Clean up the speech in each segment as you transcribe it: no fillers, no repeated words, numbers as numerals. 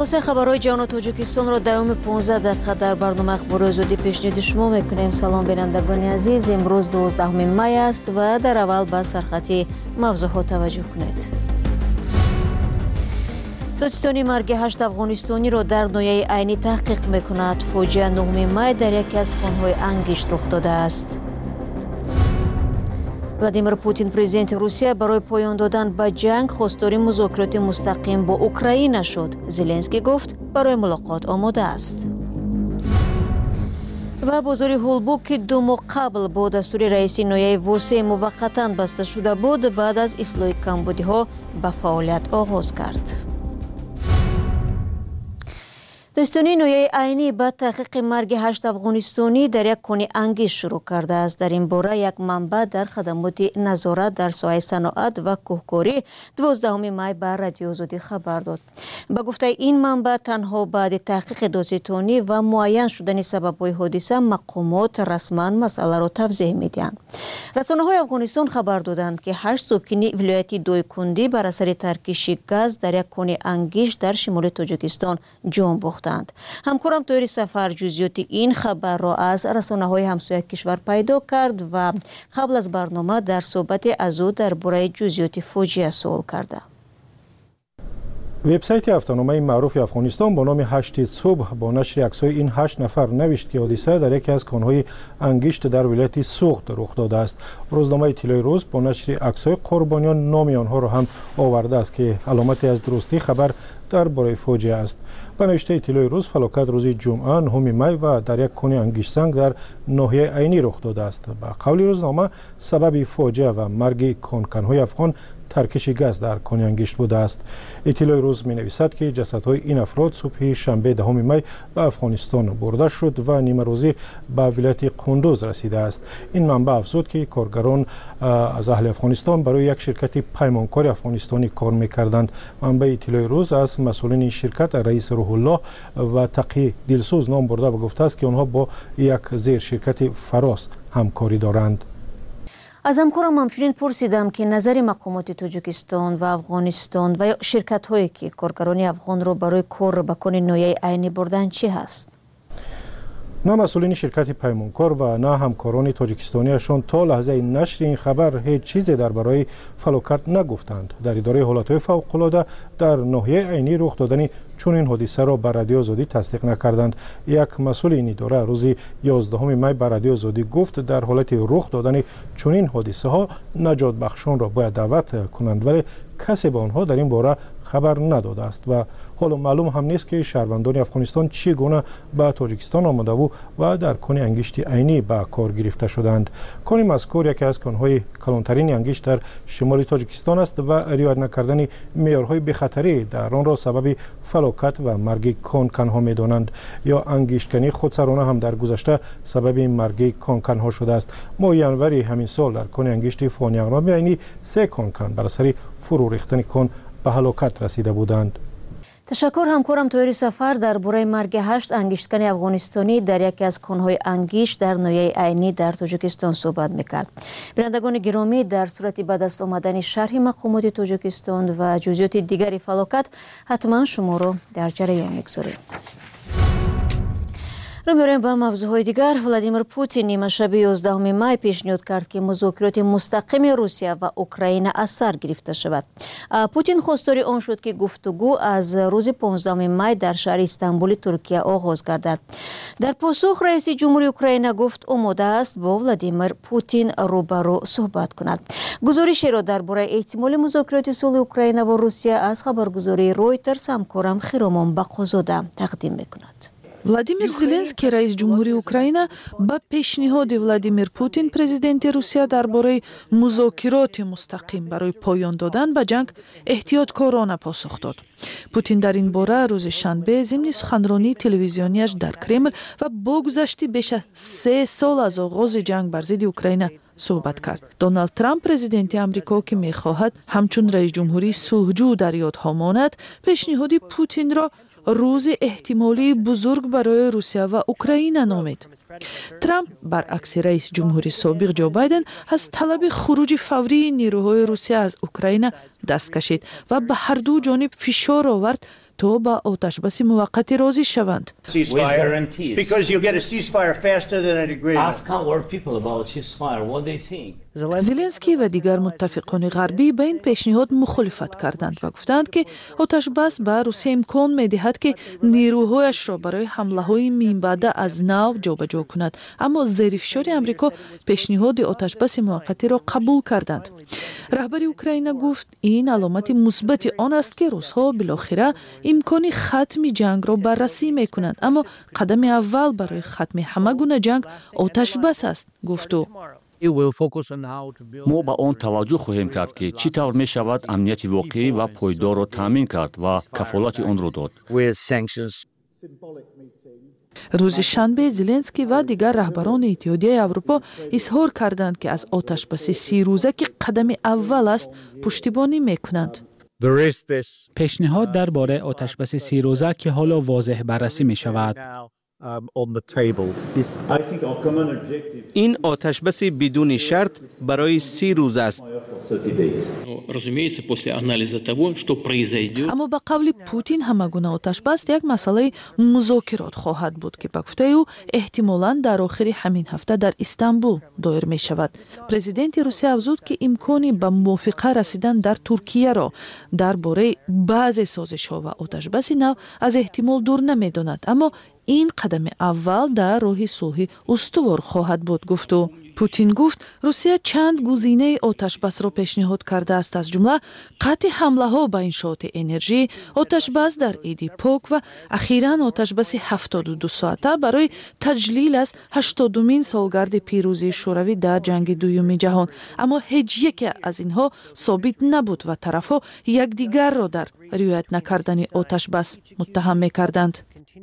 خلاصه خبرهای جهان و تاجیکستان را دوام 15 دقیقه در برنامه اخبار آزادی پیشنهاد شما میکنیم. سلام بینندگان عزیز، امروز 12 می است و در اول به سرخط موضوعات توجه کنید. دادستانی مرگ 8 افغانستانی را در ناحیه عینی تحقیق میکند. فاجعه 9 می در یکی از خانه‌های انگشت رخ داده است. ولادیمیر پوتین پرزیدنت روسیه برای پایان دادن به جنگ خواستار مذاکرات مستقیم با اوکراین شد. زلنسکی گفت برای ملاقات آماده است. و بازار هولبوک که 2 ماه قبل با دستور رئیس ناحیه واسع موقتا بسته شده بود بعد از اصلاح کمبودی‌ها به فعالیت آغاز کرد. دادستانی ناحیه عینی به تحقیق مرگ 8 افغانستانی در یک خانه انگشت شروع کرده است. در این باره یک منبع در خدمات نظارت در ساحه صنعت و کوهکاری 12 می به رادیو آزادی خبر داد. به گفته این منبع تنها بعد تحقیق دادستانی و معین شدن سبب‌های حادثه مقامات رسما مسئله را توضیح می‌دهند. رسانه‌های افغانستان خبر دادند که 8 ساکن ولایت دایکندی بر اثر ترکیش گاز در یک خانه انگشت در شمال تاجیکستان جان باختند. همکارم طوری سفر جزئیات این خبر را از رسانه‌های همسایه کشور پیدا کرد و قبل از برنامه در صحبت از او درباره جزئیات فاجعه سوال کرده. وبسایت هفته‌نامه معروف افغانستان با نام 8 صبح با نشر عکس‌های این 8 نفر نوشت که حادثه در یکی از کان‌های انگشت در ولایت سوخت رخ داده است. روزنامه اطلاع روز با نشر عکس‌های قربانیان نام آنها را هم آورده است که علامتی از درستی خبر درباره فاجعه است. به نوشته اطلاع روز فلاکت روز جمعه 9 می و در یک کان انگشت سنگ در ناحیه عینی رخ داده است. به قول روزنامه سبب فاجعه و مرگ کانکن‌های افغان ترکش گاز در کان انگشت بوده است. اطلاع روز می نویسد که جسدهای این افراد صبح شنبه 10 می به افغانستان برده شد و نیمه روزی به ولایت قندوز رسیده است. این منبع افزود که کارگران از اهل افغانستان برای یک شرکت پیمانکار افغانستانی کار می‌کردند. منبع اطلاع روز از مسئولین این شرکت رئیس روح الله و تقی دلسوز نام برده و گفته است که آنها با یک زیر شرکت فراس همکاری دارند. از همکارم همچنین پرسیدم که نظر مقامات تاجیکستان و افغانستان و شرکت هایی که کارگران افغان رو برای کار به کان ناحیه عینی بردن چی هست؟ نه مسئولین شرکت پیمانکار و نه همکاران تاجیکستانیشان تا لحظه نشر این خبر هیچ چیزی درباره فلاکت نگفتند. در اداره حالتهای فوق‌العاده در ناحیه عینی رخ دادن چون این حادثه را به رادیو آزادی تصدیق نکردند. یک مسئول این اداره روز 11 می به رادیو آزادی گفت در حالت رخ دادن چون این حادثه ها نجات بخشان را باید دعوت کنند، ولی کسی به آنها در این باره خبر نداده است و حالا معلوم هم نیست که شهروندان افغانستان چگونه به تاجیکستان آمده و در کان انگشت عینی به کار گرفته شدند. کان مذکور یکی از کان‌های کلانترین انگشت در شمال تاجیکستان است و رعایت نکردن معیارهای بی‌خطری در آن را سبب فلاکت و مرگ کان‌ها می‌دانند. یا انگشتکنی خودسرانه هم در گذشته سبب مرگ کان‌ها شده است. ماه ژانویه همین سال در کان انگشت فانیاغرام عینی 3 کانکن بر اثر فرو ریختن کان به هلاکت رسیده بودند. تشکر همکارم طوری سفر درباره مرگ 8 انگشتکن افغانستانی در یکی از کان‌های انگشت در ناحیه عینی در تاجیکستان صحبت می‌کرد. بینندگان گرامی، در صورت به دست آمدن شرح مقامات تاجیکستان و جزئیات دیگری فلاکت حتما شما را در جریان می‌گذاریم. رو می‌ریم به موضوعهای دیگر. ولادیمیر پوتین نیمه شب 11 می پیشنهاد کرد که مذاکرات مستقیم روسیه و اوکراین از سر گرفته شود. پوتین خواستار آن شد که گفتگو از روز 15 می در شهر استانبول ترکیه آغاز گردد. در پاسخ رئیس جمهوری اوکراین گفت آماده است با ولادیمیر پوتین روبرو صحبت کند. گزارشی را درباره احتمال مذاکرات صلح اوکراین و روسیه از خبرگزاری رویترز همکارم خیرامان بقازاده تقدیم می‌کند. владимир зеленский раис ҷумҳурии украина ба пешниҳоди владимир путин президенти русия дар бораи музокироти мустақим барои поён додан ба ҷанг эҳтиёткорона посух дод. путин дар ин бора рӯзи шанбе зимни суханронии телевизионияш дар кремл ва бо гузашти беш аз 3 сол аз оғози ҷанг бар зидди украина суҳбат кард. доналд трамп президенти амрико ки мехоҳад ҳамчун раис ҷумҳурии сулҳҷӯ дар ёдҳо монад, пешниҳоди путинро рӯзи эҳтимолии бузург барои русия ва украина номид. трамп баръакси раиси ҷумҳурии собиқ ҷо байден аз талаби хуруҷи фаврии нерӯҳои русия аз украина даст кашид ва ба ҳарду ҷониб фишор овард то ба оташбаси муваққатӣ розӣ шаванд. зеленский ва дигар муттафиқони ғарбӣ ба ин пешниҳод мухолифат карданд ва гуфтанд ки оташбас ба Русия имкон медиҳад ки нерӯҳояшро барои ҳамлаҳои минбаъда аз нав ҷобаҷо кунад, аммо зери фишори амрико пешниҳоди оташбаси муваққатиро қабул карданд. раҳбари Украина гуфт, ин аломати мусбати он аст ки русҳо билохира имкони хатми ҷангро баррасӣ мекунанд, аммо қадами аввал барои хатми ҳама гуна ҷанг оташбас аст, гуфт ӯ. мо ба он таваҷҷӯҳ хоҳем кард ки чӣ тавр мешавад амнияти воқеӣ ва пойдорро таъмин кард ва кафолати онро дод. рӯзи шанбе зеленский ва дигар раҳбарони иттиҳодияи Аврупо изҳор карданд ки аз оташбаси 30 рӯза ки қадами аввал аст пуштибонӣ мекунанд. пешниҳод дар бораи оташбаси 30 рӯза ки ҳоло возеҳ баррасӣ мешавад. ин оташбаси бидуни шарт барои 30 рӯз аст. аммо ба қавли Путин ҳама гуна оташбас як масъалаи музокирот хоҳад буд ки ба гуфтаи ӯ эҳтимолан дар охири ҳамин ҳафта дар Истанбул доир мешавад. президенти Русия афзуд ки имкони ба мувофиқа расидан дар Туркияро дар бораи баъзе созишҳо ва оташбаси нав аз эҳтимол дур намедонад, аммо ин қадами аввал дар роҳи сулҳи устувор хоҳад буд, гуфт ӯ. Путин гуфт, Русия чанд гузинаи оташбасро пешниҳод кардааст, аз ҷумла қатъи ҳамлаҳо ба иншооти энержӣ, оташбас дар Иди Пок ва ахиран оташбаси 72 соата барои таҷлил аз 80-умин солгарди пирӯзии шӯравӣ дар ҷанги дуюми ҷаҳон. Аммо ҳеҷ яке аз инҳо собит набуд ва тарафҳо якдигарро дар риоят накардани оташбас муттаҳам мекарданд.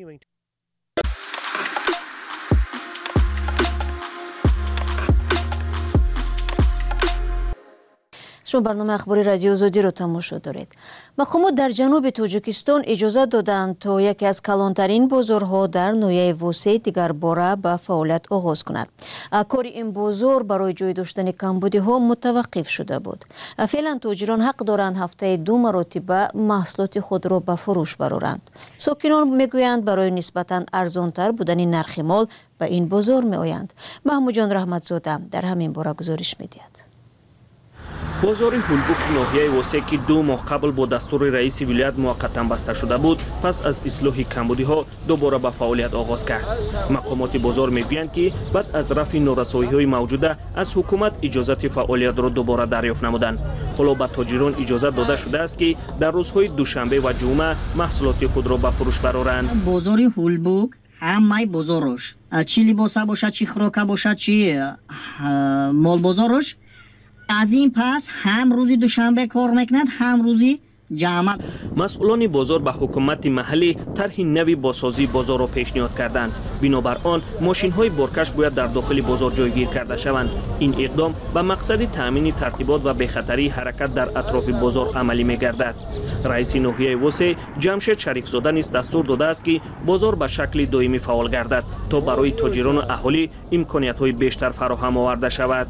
шумо барномаи ахбори радиои Озодиро тамошо доред. мақомот дар ҷануби Тоҷикистон иҷоза доданд то яке аз калонтарин бозорҳо дар ноҳияи Вусей дигарбора ба фаъолият оғоз кунад. кори ин бозор барои ҷой доштани камбудиҳо мутаваққиф шуда буд. феълан тоҷирон ҳақ доранд ҳафтаи 2 маротиба маҳсулоти худро ба фурӯш бароранд. сокинон мегӯянд барои нисбатан арзонтар будани нархи мол ба ин бозор меоянд. маҳмудҷон раҳматзода дар ҳамин бора гузориш медиҳад. бозори ҳулбук ноҳияи Восе ки 2 моҳ қабл бо дастури раиси вилоят муваққатан баста шуда буд, пас аз ислоҳи камбудиҳо дубора ба фаъолият оғоз кард. мақомоти бозор мегӯянд ки баъд аз рафъи норасоиҳои мавҷуда аз ҳукумат иҷозати фаъолиятро дубора дарёфт намуданд. ҳоло ба тоҷирон иҷозат дода шудааст ки дар рӯзҳои душанбе ва ҷумъа маҳсулоти худро ба фурӯш бароранд. бозори ҳулбук ҳамаи бозорош, чӣ либоса бошад, чӣ хӯрока бошад, чӣ молбозорош аз ин пас ҳам рӯзи душанбе кор мекунад, ҳам рӯзи ҷамъа. масъулони бозор ба ҳукумати маҳаллӣ тарҳи нави бозсозии бозорро пешниҳод карданд. бинобар он мошинҳои боркаш бояд дар дохили бозор ҷойгир карда шаванд. ин иқдом ба мақсади таъмини тартибот ва бехатарии ҳаракат дар атрофи бозор амалӣ мегардад. раиси ноҳияи Восе Ҷамшед Шарифзода низ дастур додааст ки бозор ба шакли доимӣ фаъол гардад то барои тоҷирону аҳолӣ имкониятҳои бештар фароҳам оварда шавад.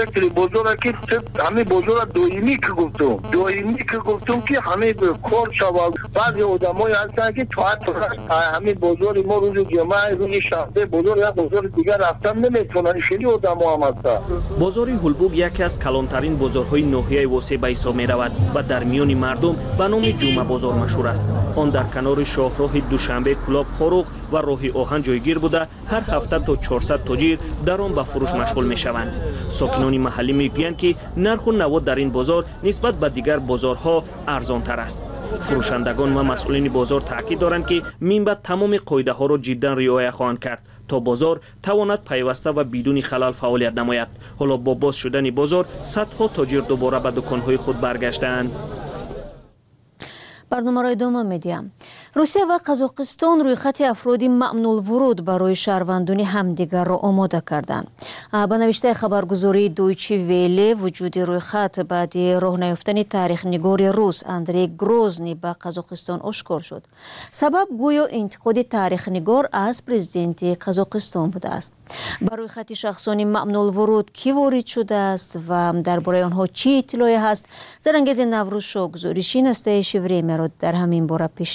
ҳамин кор шавад. баъзе одамои ҳастанд ки ҳамин бозори мо рӯзи ҷумъа, рӯзи шанбе бозор як бозори дигар рафтан неметавонанд. хеле одамо ҳам ҳастанд. бозори ҳулбук яке аз калонтарин бозорҳои ноҳияи Восе ба ҳисоб меравад ва дар миёни мардум ба номи ҷумъа бозор машҳур аст. он дар канори шоҳроҳи Душанбе, Кулоб, Хоруғ ва роҳи Оҳан ҷойгир буда ҳар ҳафта то 400 тоҷир дар он ба фурӯш машғул мешаванд. сокинони маҳаллӣ мегӯянд ки нарху навод дар ин бозор нисбат ба дигар бозорҳо арзонтар аст. фурӯшандагон ва масъулини бозор таъкид доранд ки минбаъд тамоми қоидаҳоро ҷиддан риоя хоҳанд кард то бозор тавонад пайваста ва бидуни халал фаъолият намояд. ҳоло бо боз шудани бозор садҳо тоҷир дубора ба дуконҳои худ баргаштаанд. барномаро идома медиҳам. русия ва қазоқистон рӯйхати афроди маъмнулвуруд барои шаҳрвандони ҳамдигарро омода карданд. ба навиштаи хабаргузории Дойче Веле вуҷуди рӯйхат баъди роҳ таърихнигори рус Андрей Грозний ба Қазоқистон ошкор шуд. сабаб гӯё интиқоди таърихнигор аз президенти Қазоқистон будааст. ба рӯйхати шахсони маъмнулвуруд кӣ ворид шудааст ва дар бораи онҳо чӣ иттилоъе ҳаст? Зарангези Наврӯзшоҳ гузориши Настаи Шевремеро дар ҳамин бора пешниҳоди шумо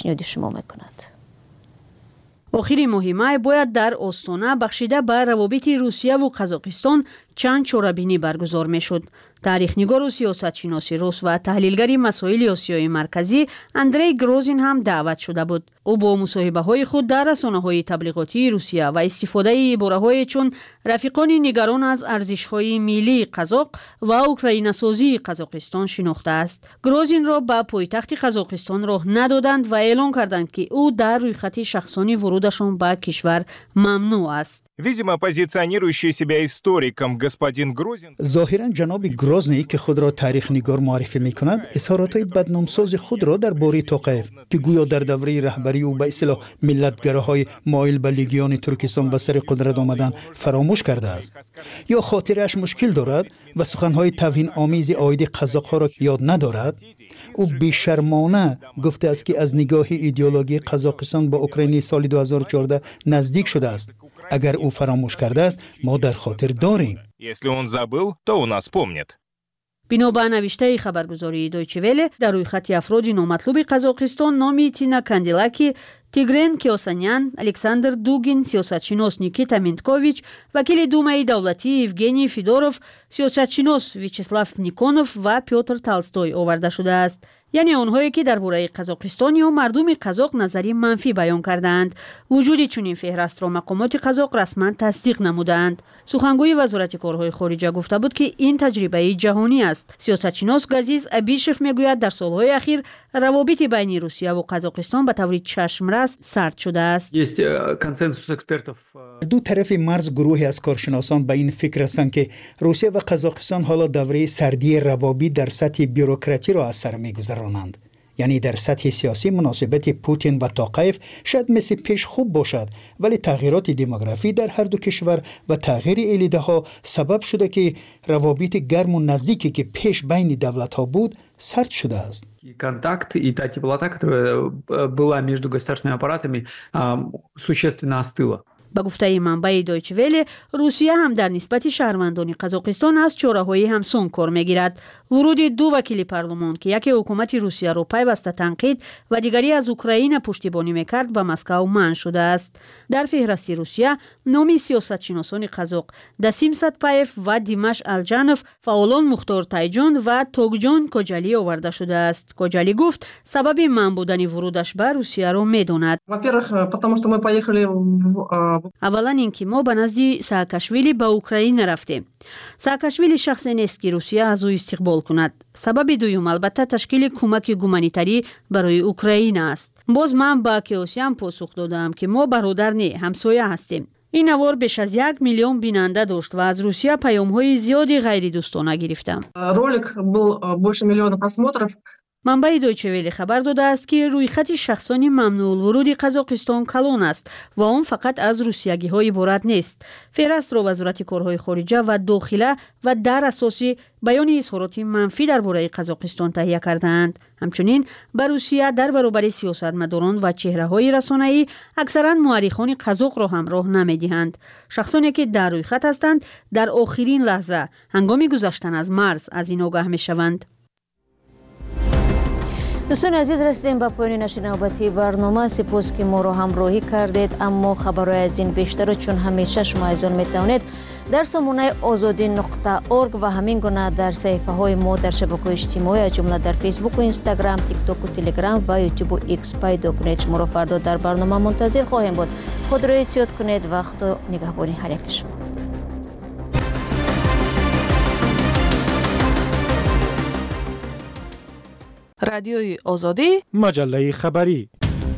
ادامه میکند. آخر ماه مای باید در استونه بخشیده به روابط روسیه و قزاقستان چند چاره‌بینی برگزار میشد. تاریخ‌نگار و سیاستشناس روس و تحلیلگر مسائل آسیای مرکزی اندری گروزین هم دعوت شده بود. او با مصاحبه‌های خود در رسانه‌های تبلیغاتی روسیه و استفاده عباره‌های چون رفیقان نگران از ارزش‌های ملی قزاق و اوکرایناسازی قزاقستان شناخته است. گروزین را به پایتخت قزاقستان راه ندادند و اعلام کردند که او در رویخط شخصانی ورودشان به کشور ممنوع است. Видимо, позиционирующий себя историком господин Грозин ظاهرا جناب گروزنی که خود را تاریخ نگار معرفی می کند اظهارات بدنامساز خود را درباره توقیف که گویا در دوره رهبری او به اصطلاح ملتگراهای مایل به لیگیان ترکستان به سر قدرت آمدن فراموش کرده است یا خاطرش مشکل دارد و سخنهای توهین آمیز عاید قزاق‌ها را یاد ندارد. او بی‌شرمانه گفته است که از نگاه ایدئولوژی قزاقستان با اوکراین سال 2014 نزدیک شده است. اگر او فراموش کرده است ما در خاطر داریم. Если он забыл, то у нас помнит. بنا به نوشته خبرگزاری دویچه وله در روی خط افراد نامطلوب قزاقستان نامی تینا کاندیلاکی، تیگرن کیوسانیان، الکساندر دوگین، سیاستشناس نیکیتا مینتکوویچ، وکیل دومای دولتی یوگنی فیدورов، سیاستشناس ویچسلاف نیکونوف و پیوتر تالستوی آورده شده است. یعنی آنهایی که درباره قزاقستان یا مردم قزاق نظری منفی بیان کردند. وجود چنین فهرست را مقامات قزاق رسما تصدیق نمودند. سخنگوی وزارت کارهای خارجه گفته بود که این تجربه جهانی است. سیاستشناس گازیز ابیشف میگوید در سالهای اخیر روابط بین روسیه و قزاقستان به طور چشمرس سرد شده است. دو طرف مرز گروهی از کارشناسان به این فکر هستند که روسیه و قزاقستان حالا دوره سردی روابط در سطح بیوروکراتی را از سر می‌گذرانند. یعنی در سطح سیاسی مناسبت پوتین و توقیف شاید مثل پیش خوب باشد، ولی تغییرات دموگرافی در هر دو کشور و تغییر الیده ها سبب شده که روابط گرم و نزدیکی که پیش بین دولت ها بود سرد شده است. Контакт и та теплота, которая была между государственными аппаратами, существенно остыла. با گفته منبع دویچه وله، روسیه هم در نسبت شهروندان قزاقستان از چاره‌های همسان کار می‌گیرد. ورود دو وکیل پارلمان که یکی حکومت روسیه را پیوسته تنقید و دیگری از اوکراین پشتیبانی می‌کرد به مسکو منع شده است. در فهرست روسیه نام سیاستشناسان قزاق دسیم ساتپایف و دیماش الجانوف، فعالان مختار تایجان و توگجان کوجالی آورده شده است. کوجالی گفت سبب منع بودن ورودش به روسیه را می‌داند. اولا اینکه ما به نزد ساکاشویلی به اوکراین رفتیم. ساکاشویلی شخصی نیست که روسیه از او استقبال کند. سبب دوم البته تشکیل کمک گومانیتاری برای اوکراین است. باز من با کیوسیان پاسخ دادم که ما برادر نه، همسایه هستیم. این نوار بیش از 1 میلیون بیننده داشت و از روسیه پیام‌های زیادی غیر دوستانه گرفتم. رولик был больше миллиона просмотров. منبع دویچه وله خبر داده است که روی خط شخصانی ممنوع ورود قزاقستان کلان است و آن فقط از روسیگی‌ها عبارت نیست. فهرست را وزارت کارهای خارجه و داخله و در اساس بیان اظهارات منفی درباره قزاقستان تهیه کردند. همچنین به روسیه در برابر سیاستمداران و چهره‌های رسانه‌ای اکثرا مورخان قزاق را هم راه نمی‌دهند. شخصانی که در روی خط هستند در آخرین لحظه هنگام گذشتن از مرز از این آگاه می‌شوند. دوستان عزیز، رسیدیم به پایان نشر نوبتی برنامه. سپاس که ما را همراهی کردید. اما خبرهای از این بیشتر چون همیشه شما از آن میتوانید در سامانه azadi.org و همین گونه در صفحه های ما در شبکه‌های اجتماعی از جمله در فیسبوک و اینستاگرام، تیک تاک و تلگرام و یوتیوب و ایکس پیدا کنید. شما را فردا در برنامه منتظر خواهیم بود. خود را احتیاط کنید. وقت و نگهبانی هر یک شما. رادیوی آزادی، مجله خبری.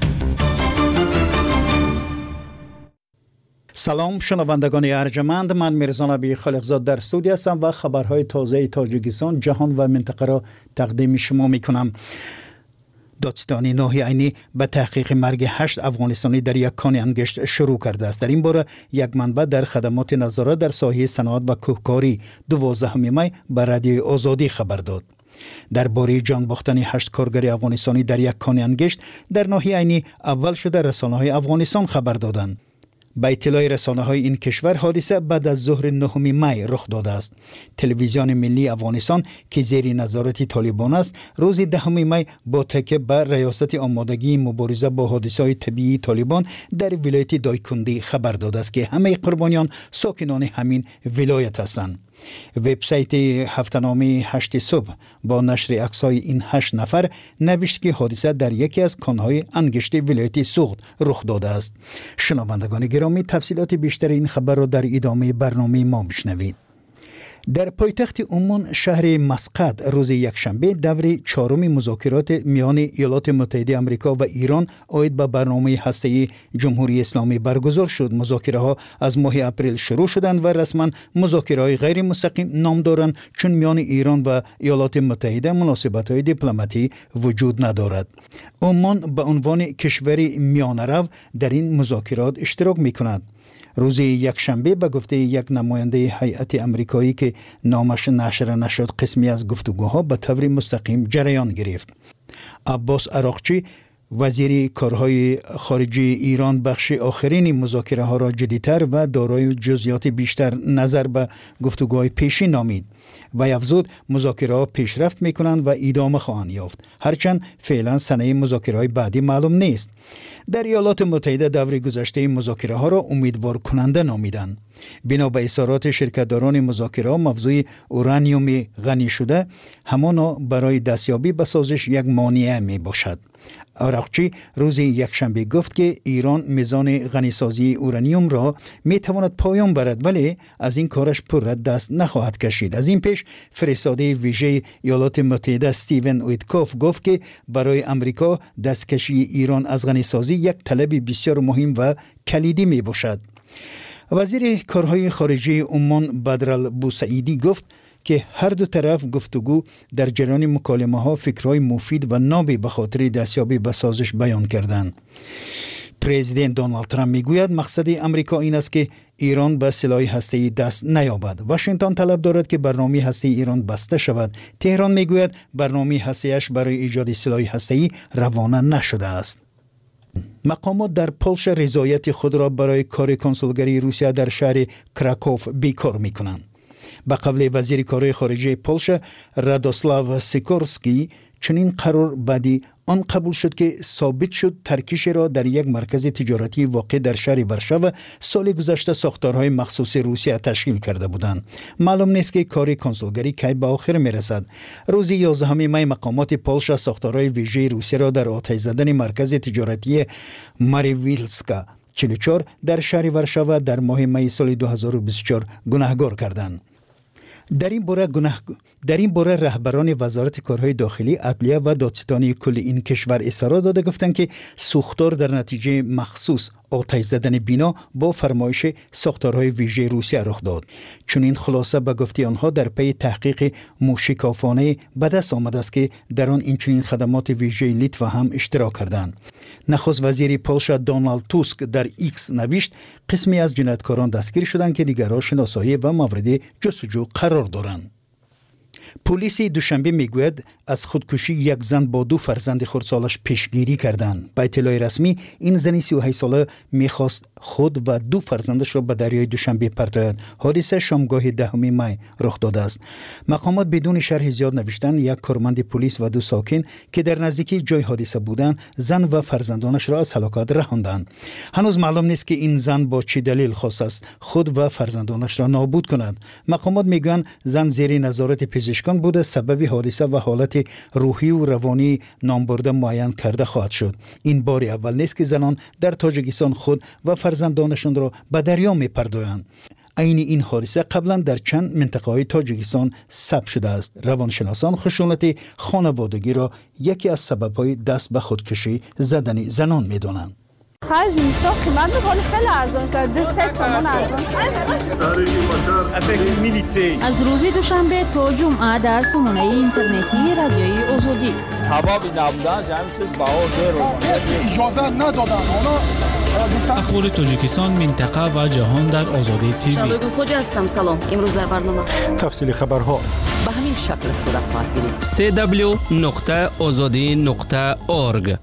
سلام شنوندگان ارجمند، من میرزا نبی خالقزاد در استودیو هستم و خبرهای تازه تاجیکستان، جهان و منطقه را تقدیم شما میکنم. دادستان ناحیه عینی به تحقیق مرگ 8 افغانستانی در یک کان انگشت شروع کرده است. در این باره یک منبع در خدمات نظارت در ساحه صنعت و کوهکاری 12 می به رادیوی آزادی خبر داد. درباره جان باختن 8 کارگر افغانستانی در یک کان انگشت در ناحیه عینی اول شده رسانه‌های افغانستان خبر دادند. با اطلاع رسانه‌های این کشور حادثه بعد از ظهر 9 می رخ داده است. تلویزیون ملی افغانستان که زیر نظارت طالبان است روز 10 می با تکیه بر ریاست آمادگی مبارزه با حادثه‌های طبیعی طالبان در ولایت دایکندی خبر داده است که همه قربانیان ساکنان همین ولایت هستند. وبسایت هفته‌نامه 8 صبح با نشر عکس‌های این 8 نفر نوشت که حادثه در یکی از کان‌های انگشت ولایت سوخت رخ داده است. شنوندگان گرامی، تفصیلات بیشتر این خبر را در ادامه برنامه ما بشنوید. در پایتخت عمان شهر مسقط روز یکشنبه دور چهارم مذاکرات میان ایالات متحده آمریکا و ایران عاید به برنامه هسته‌ای جمهوری اسلامی برگزار شد. مذاکره‌ها از ماه اپریل شروع شدند و رسما مذاکره‌های غیر مستقیم نام دارند چون میان ایران و ایالات متحده مناسبت‌های دیپلماتی وجود ندارد. عمان به عنوان کشوری میانه‌رو در این مذاکرات اشتراک می‌کند. روز یکشنبه به گفته یک نماینده هیئت آمریکایی که نامش نشر نشد، قسمی از گفتگوها به طور مستقیم جریان گرفت. عباس عراقچی وزیر کارهای خارجه ایران بخش آخرین مذاکره ها را جدی‌تر و دارای جزئیات بیشتر نظر به گفتگوهای پیشین نامید و افزود مذاکره ها پیشرفت میکنند و ادامه خواهند یافت، هرچند فعلا سنه مذاکره های بعدی معلوم نیست. در ایالات متحده دور گذشته مذاکره ها را امیدوار کننده نامیدند. بنا به اظهارات شرکت‌داران مذاکره، موضوع اورانیوم غنی شده همانا برای دستیابی به سازش یک مانع می باشد. عراقچی روز یکشنبه گفت که ایران میزان غنیسازی اورانیوم را می تواند پایان برد، ولی از این کارش پر دست نخواهد کشید. از این پیش فرستاده ویژه ایالات متحده استیون ویتکوف گفت که برای امریکا دستکشی ایران از غنیسازی یک طلب بسیار مهم و کلیدی می باشد. وزیر کارهای خارجه عمان بدرالبوسعیدی گفت که هر دو طرف گفتگو در جریان مکالمه ها فکرهای مفید و نابی به خاطر دستیابی به سازش بیان کردند. پرزیدنت دونالد ترامپ میگوید مقصد امریکا این است که ایران به سلاح هسته‌ای دست نیابد. واشنگتن طلب دارد که برنامه هسته‌ای ایران بسته شود. تهران میگوید برنامه هسته‌ایش برای ایجاد سلاح هسته‌ای روانه نشده است. مقامات در پولش رضایت خود را برای کار کنسولگری روسیه در شهر کراکوف بیکار می‌کنند. به قول وزیر کارهای خارجه پولش رادوسلاو سیکورسکی چنین قرار بعدی آن قبول شد که ثابت شد ترکیش را در یک مرکز تجارتی واقع در شهر ورشو سال گذشته ساختارهای مخصوص روسیه تشکیل کرده بودند. معلوم نیست که کار کنسولگری کی به آخر میرسد. روز 11 می مقامات پولش ساختارهای ویژه روسیه را در آتش زدن مرکز تجارتی ماریویلسکا 44 در شهر ورشو در ماه می سال 2024 گناهکار کردند. در این باره رهبران وزارت کارهای داخلی، عدلیه و دادستانی کل این کشور اظهار داده گفتند که سوختار در نتیجه مخصوص آتش زدن بینا با فرمایش ساختارهای ویژه روسیه رخ داد. چون این خلاصه به گفته آنها در پی تحقیق موشکافانه به دست آمده است که در آن اینچنین خدمات ویژه لیتوا هم اشتراک کردند. نخست وزیر پولش دونالد توسک در ایکس نوشت قسمی از جنایتکاران دستگیر شدند که دیگرها شناسایی و مورد جستجو قرار دارند. پلیس دوشنبه میگوید از خودکشی یک زن با 2 فرزند خردسالش پیشگیری کردند. به اطلاع رسمی این زن 38 ساله میخواست خود و 2 فرزندش را به دریای دوشنبه پرتاید. حادثه شامگاه 10 می رخ داده است. مقامات بدون شرح زیاد نوشتند یک کارمند پلیس و 2 ساکن که در نزدیکی جای حادثه بودند زن و فرزندانش را از هلاکت رهاندند. هنوز معلوم نیست که این زن با چه دلیل خواست است خود و فرزندانش را نابود کند. مقامات میگویند زن زیر نظارت پزشکان بوده، سبب حادثه و حالت روحی و روانی نامبرده معین کرده خواهد شد. این بار اول نیست که زنان در تاجیکستان خود و فرزندانشان را به دریا می‌پردازند. عین این حادثه قبلا در چند منطقه‌های تاجیکستان ثبت شده است. روانشناسان خشونت خانوادگی را یکی از سبب‌های دست به خودکشی زدن زنان می‌دانند. خرج اینستا قیمت می‌کنه خیلی ارزان شده، 3 تومان ارزان شده. از روز دوشنبه تا جمعه در سامانه اینترنتی رادیوی آزادی حبابی نبودن همین چیز بهار رو اجازه ندادن. اخبار تاجیکستان، منطقه و جهان در آزادی تیوی. شباب خوش هستم. سلام. امروز در برنامه تفصیل خبرها به همین شکل صورت خواهد گرفت. www.azadi.org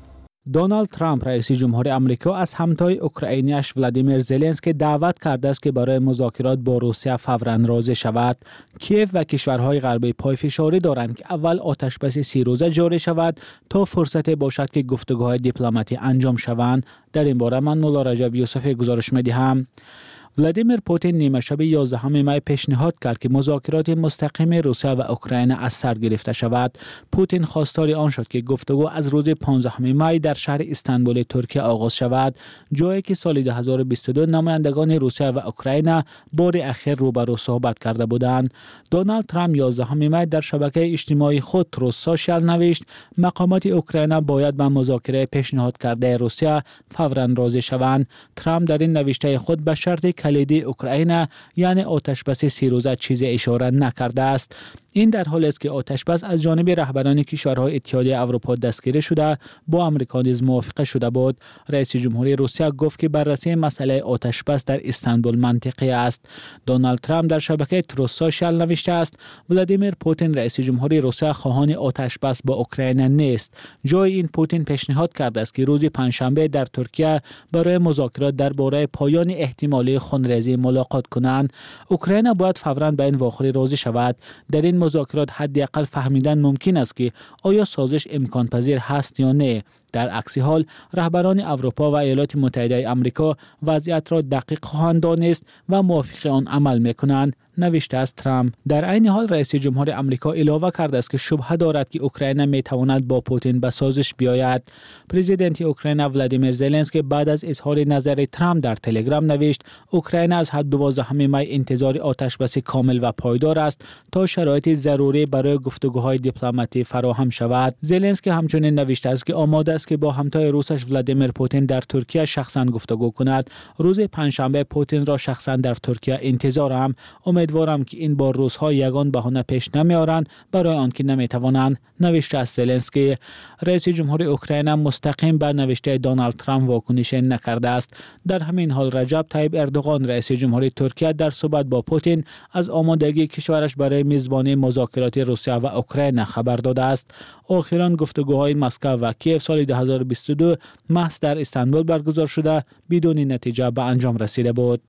دونالد ترامپ رئیس جمهور آمریکا از همتای اوکراینیش ولادیمیر زلنسکی دعوت کرده است که برای مذاکرات با روسیه فوراً راضی شود. کیف و کشورهای غربی پایفشاری دارند که اول آتشبس 30 روزه جاری شود تا فرصت باشد که گفتگوهای دیپلماتی انجام شوند. در این باره من مولا رجب یوسفی گزارش می‌دهم. ولادیمیر پوتین نیمه شب 11 می پیشنهاد کرد که مذاکرات مستقیم روسیه و اوکراین از سر گرفته شود. پوتین خواستار آن شد که گفتگو از روز 15 می در شهر استانبول ترکیه آغاز شود، جایی که سال 2022 نمایندگان روسیه و اوکراین بار اخیر روبرو صحبت کرده بودند. دونالد ترامپ 11 می در شبکه اجتماعی خود تروس سوشال نوشت مقامات اوکراین باید به مذاکره پیشنهاد کرده روسیه فوراً راضی شوند. ترامپ در این نوشته خود به شرط کلیدی اوکراین یعنی آتشبس 30 روزه چیزی اشاره نکرده است. این در حالی است که آتشبس از جانب رهبران کشورهای اتحادیه اروپا دستگیری شده با آمریکا نیز موافقه شده بود. رئیس جمهوری روسیه گفت که بررسی مسئله آتشبس در استانبول منطقی است. دونالد ترامپ در شبکه تروس سوشال نوشته است ولادیمیر پوتین رئیس جمهوری روسیه خواهان آتشبس با اوکراین نیست. جای این پوتین پیشنهاد کرده است که روز پنجشنبه در ترکیه برای مذاکرات درباره پایان احتمالی خونریزی ملاقات کنند. اوکراین باید فوراً به این واقعه راضی شود. در این مذاکرات حداقل فهمیدن ممکن است که آیا سازش امکان پذیر هست یا نه. در عکس حال رهبران اروپا و ایالات متحده آمریکا وضعیت را دقیق خواهند دانست و موافق آن عمل میکنند، نوشته است ترامپ. در عین حال رئیس جمهور آمریکا علاوه کرده است که شبهه دارد که اوکراین میتواند با پوتین به سازش بیاید. پرزیدنت اوکراین ولادیمیر زلنسکی بعد از اظهار نظر ترامپ در تلگرام نوشت اوکراین از حد 12 می انتظار آتشبس کامل و پایدار است تا شرایط ضروری برای گفتگوهای دیپلماتی فراهم شود. زلنسکی همچنین نوشته است که آماده است که با همتای روسش ولادیمیر پوتین در ترکیه شخصا گفتگو کند. روز پنجشنبه پوتین را شخصا در ترکیه انتظارم. امیدوارم که این بار روزها یگان بهانه پیش نمیارند برای آنکه نمیتوانند، نوشته است زلنسکی. رئیس جمهور اوکراین مستقیم به نوشته دونالد ترامپ واکنش نکرده است. در همین حال رجب طیب اردوغان رئیس جمهور ترکیه در صحبت با پوتین از آمادگی کشورش برای میزبانی مذاکرات روسیه و اوکراین خبر داده است. آخران گفتگوهای مسکو و کیف سال 2022 محض در استانبول برگزار شده بدون نتیجه به انجام رسیده بود.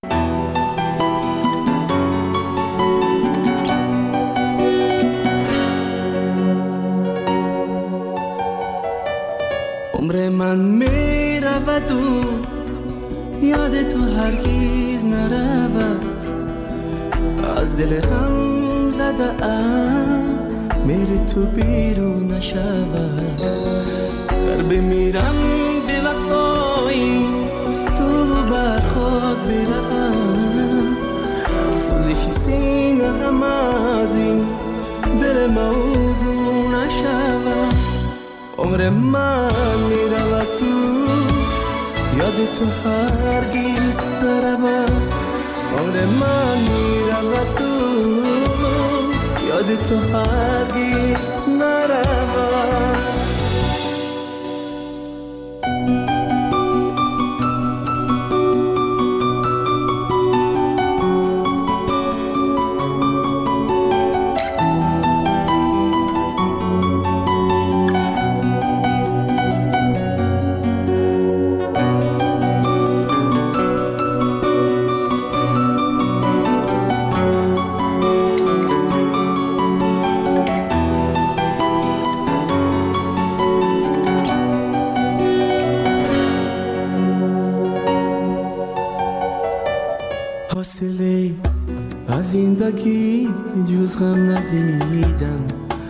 عمر من می رود و یاد تو هرگیز نرود، از دل غم زده ام میری تو بیرون نشود. در بمیرم به وفایی تو بر خود بروم، سوزش سینه غم از این دل موضوع نشود. عمر من میرود تو یاد تو هرگیز نرود. عمر من میرود تو یاد تو هرگیز نرود. از زندگی جز غم ندیدم.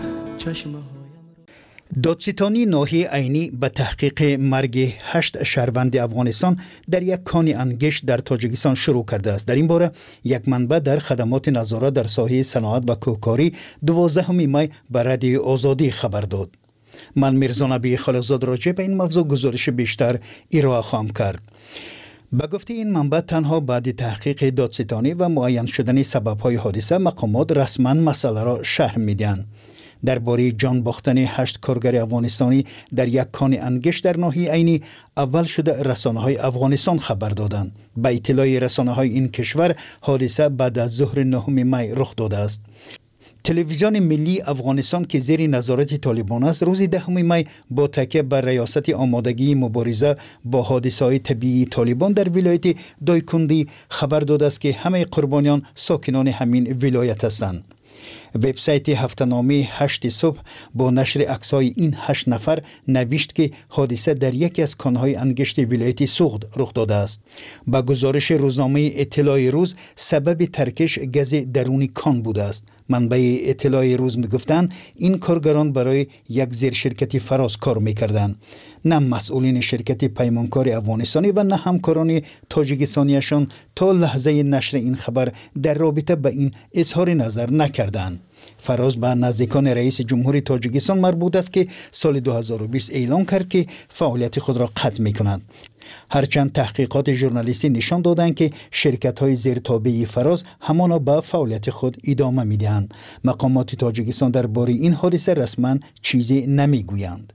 دادستانی ناحیه عینی به تحقیق مرگ 8 شهروند افغانستان در یک کان انگشت در تاجیکستان شروع کرده است. در این باره یک منبع در خدمات نظارت در ساحه صنعت و کوهکاری 12 می به رادیو آزادی خبر داد. من میرزا نبی خالقزاد راجع به این موضوع گزارش بیشتر ارائه خواهم کرد. به گفته این منبع تنها بعد تحقیق دادستانی و معین شدن سبب‌های حادثه مقامات رسما مسئله را شرح می‌دهند. درباره جان باختن 8 کارگر افغانستانی در یک کان انگشت در ناحیه عینی اول شده رسانه‌های افغانستان خبر دادند. به اطلاع رسانه‌های این کشور حادثه بعد از ظهر 9 می رخ داده است. تلویزیون ملی افغانستان که زیر نظارت طالبان است روز 10 می با تکیه بر ریاست آمادگی مبارزه با حادثه‌های طبیعی طالبان در ولایت دایکندی خبر داده است که همه قربانیان ساکنان همین ولایت هستند. وبسایت هفته‌نامه 8 صبح با نشر عکس‌های این 8 نفر نوشت که حادثه در یکی از کان‌های انگشت ولایت سوخت رخ داده است. با گزارش روزنامه اطلاع روز سبب ترکش گاز درونی کان بوده است. منبع اطلاع روز میگفتند این کارگران برای یک زیرشرکت فراز کار میکردند. نه مسئولین شرکت پیمانکار افغانستانی و نه همکاران تاجیکستانیشان تا لحظه نشر این خبر در رابطه به این اظهار نظر نکردند. فراز به نزدیکان رئیس جمهور تاجیکستان مربوط است که سال 2020 اعلام کرد که فعالیت خود را قطع می‌کند. هرچند تحقیقات ژورنالیستی نشان دادند که شرکت‌های زیرتابع فراز همانا به فعالیت خود ادامه می‌دهند. مقامات تاجیکستان درباره این حادثه رسما چیزی نمی‌گویند.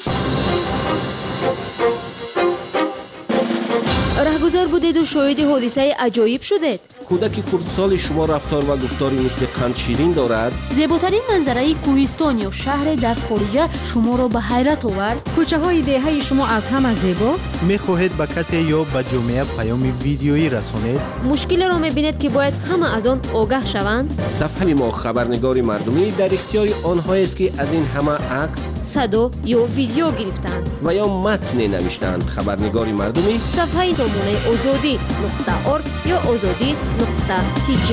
رهگذر بودید و شاهد حادثه عجایب شدید. کودک کردستان شما رفتار و گفتاری مثل قند شیرین دارد. زیباترین منظره کوهستان یا شهر در خارجه شما را به حیرت آورد. کوچه های دهه شما از همه زیباست. میخواهید به کسی یا به جامعه پیام ویدیویی رسانید؟ مشکل را میبینید که باید همه از آن آگاه شوند. صفحه ما خبرنگار مردمی در اختیار آنهایی است که از این همه عکس، صدا یا ویدیو گرفتند و یا متن نوشتند. خبرنگار مردمی صفحه سامانه azadi.org یا azadi.tg.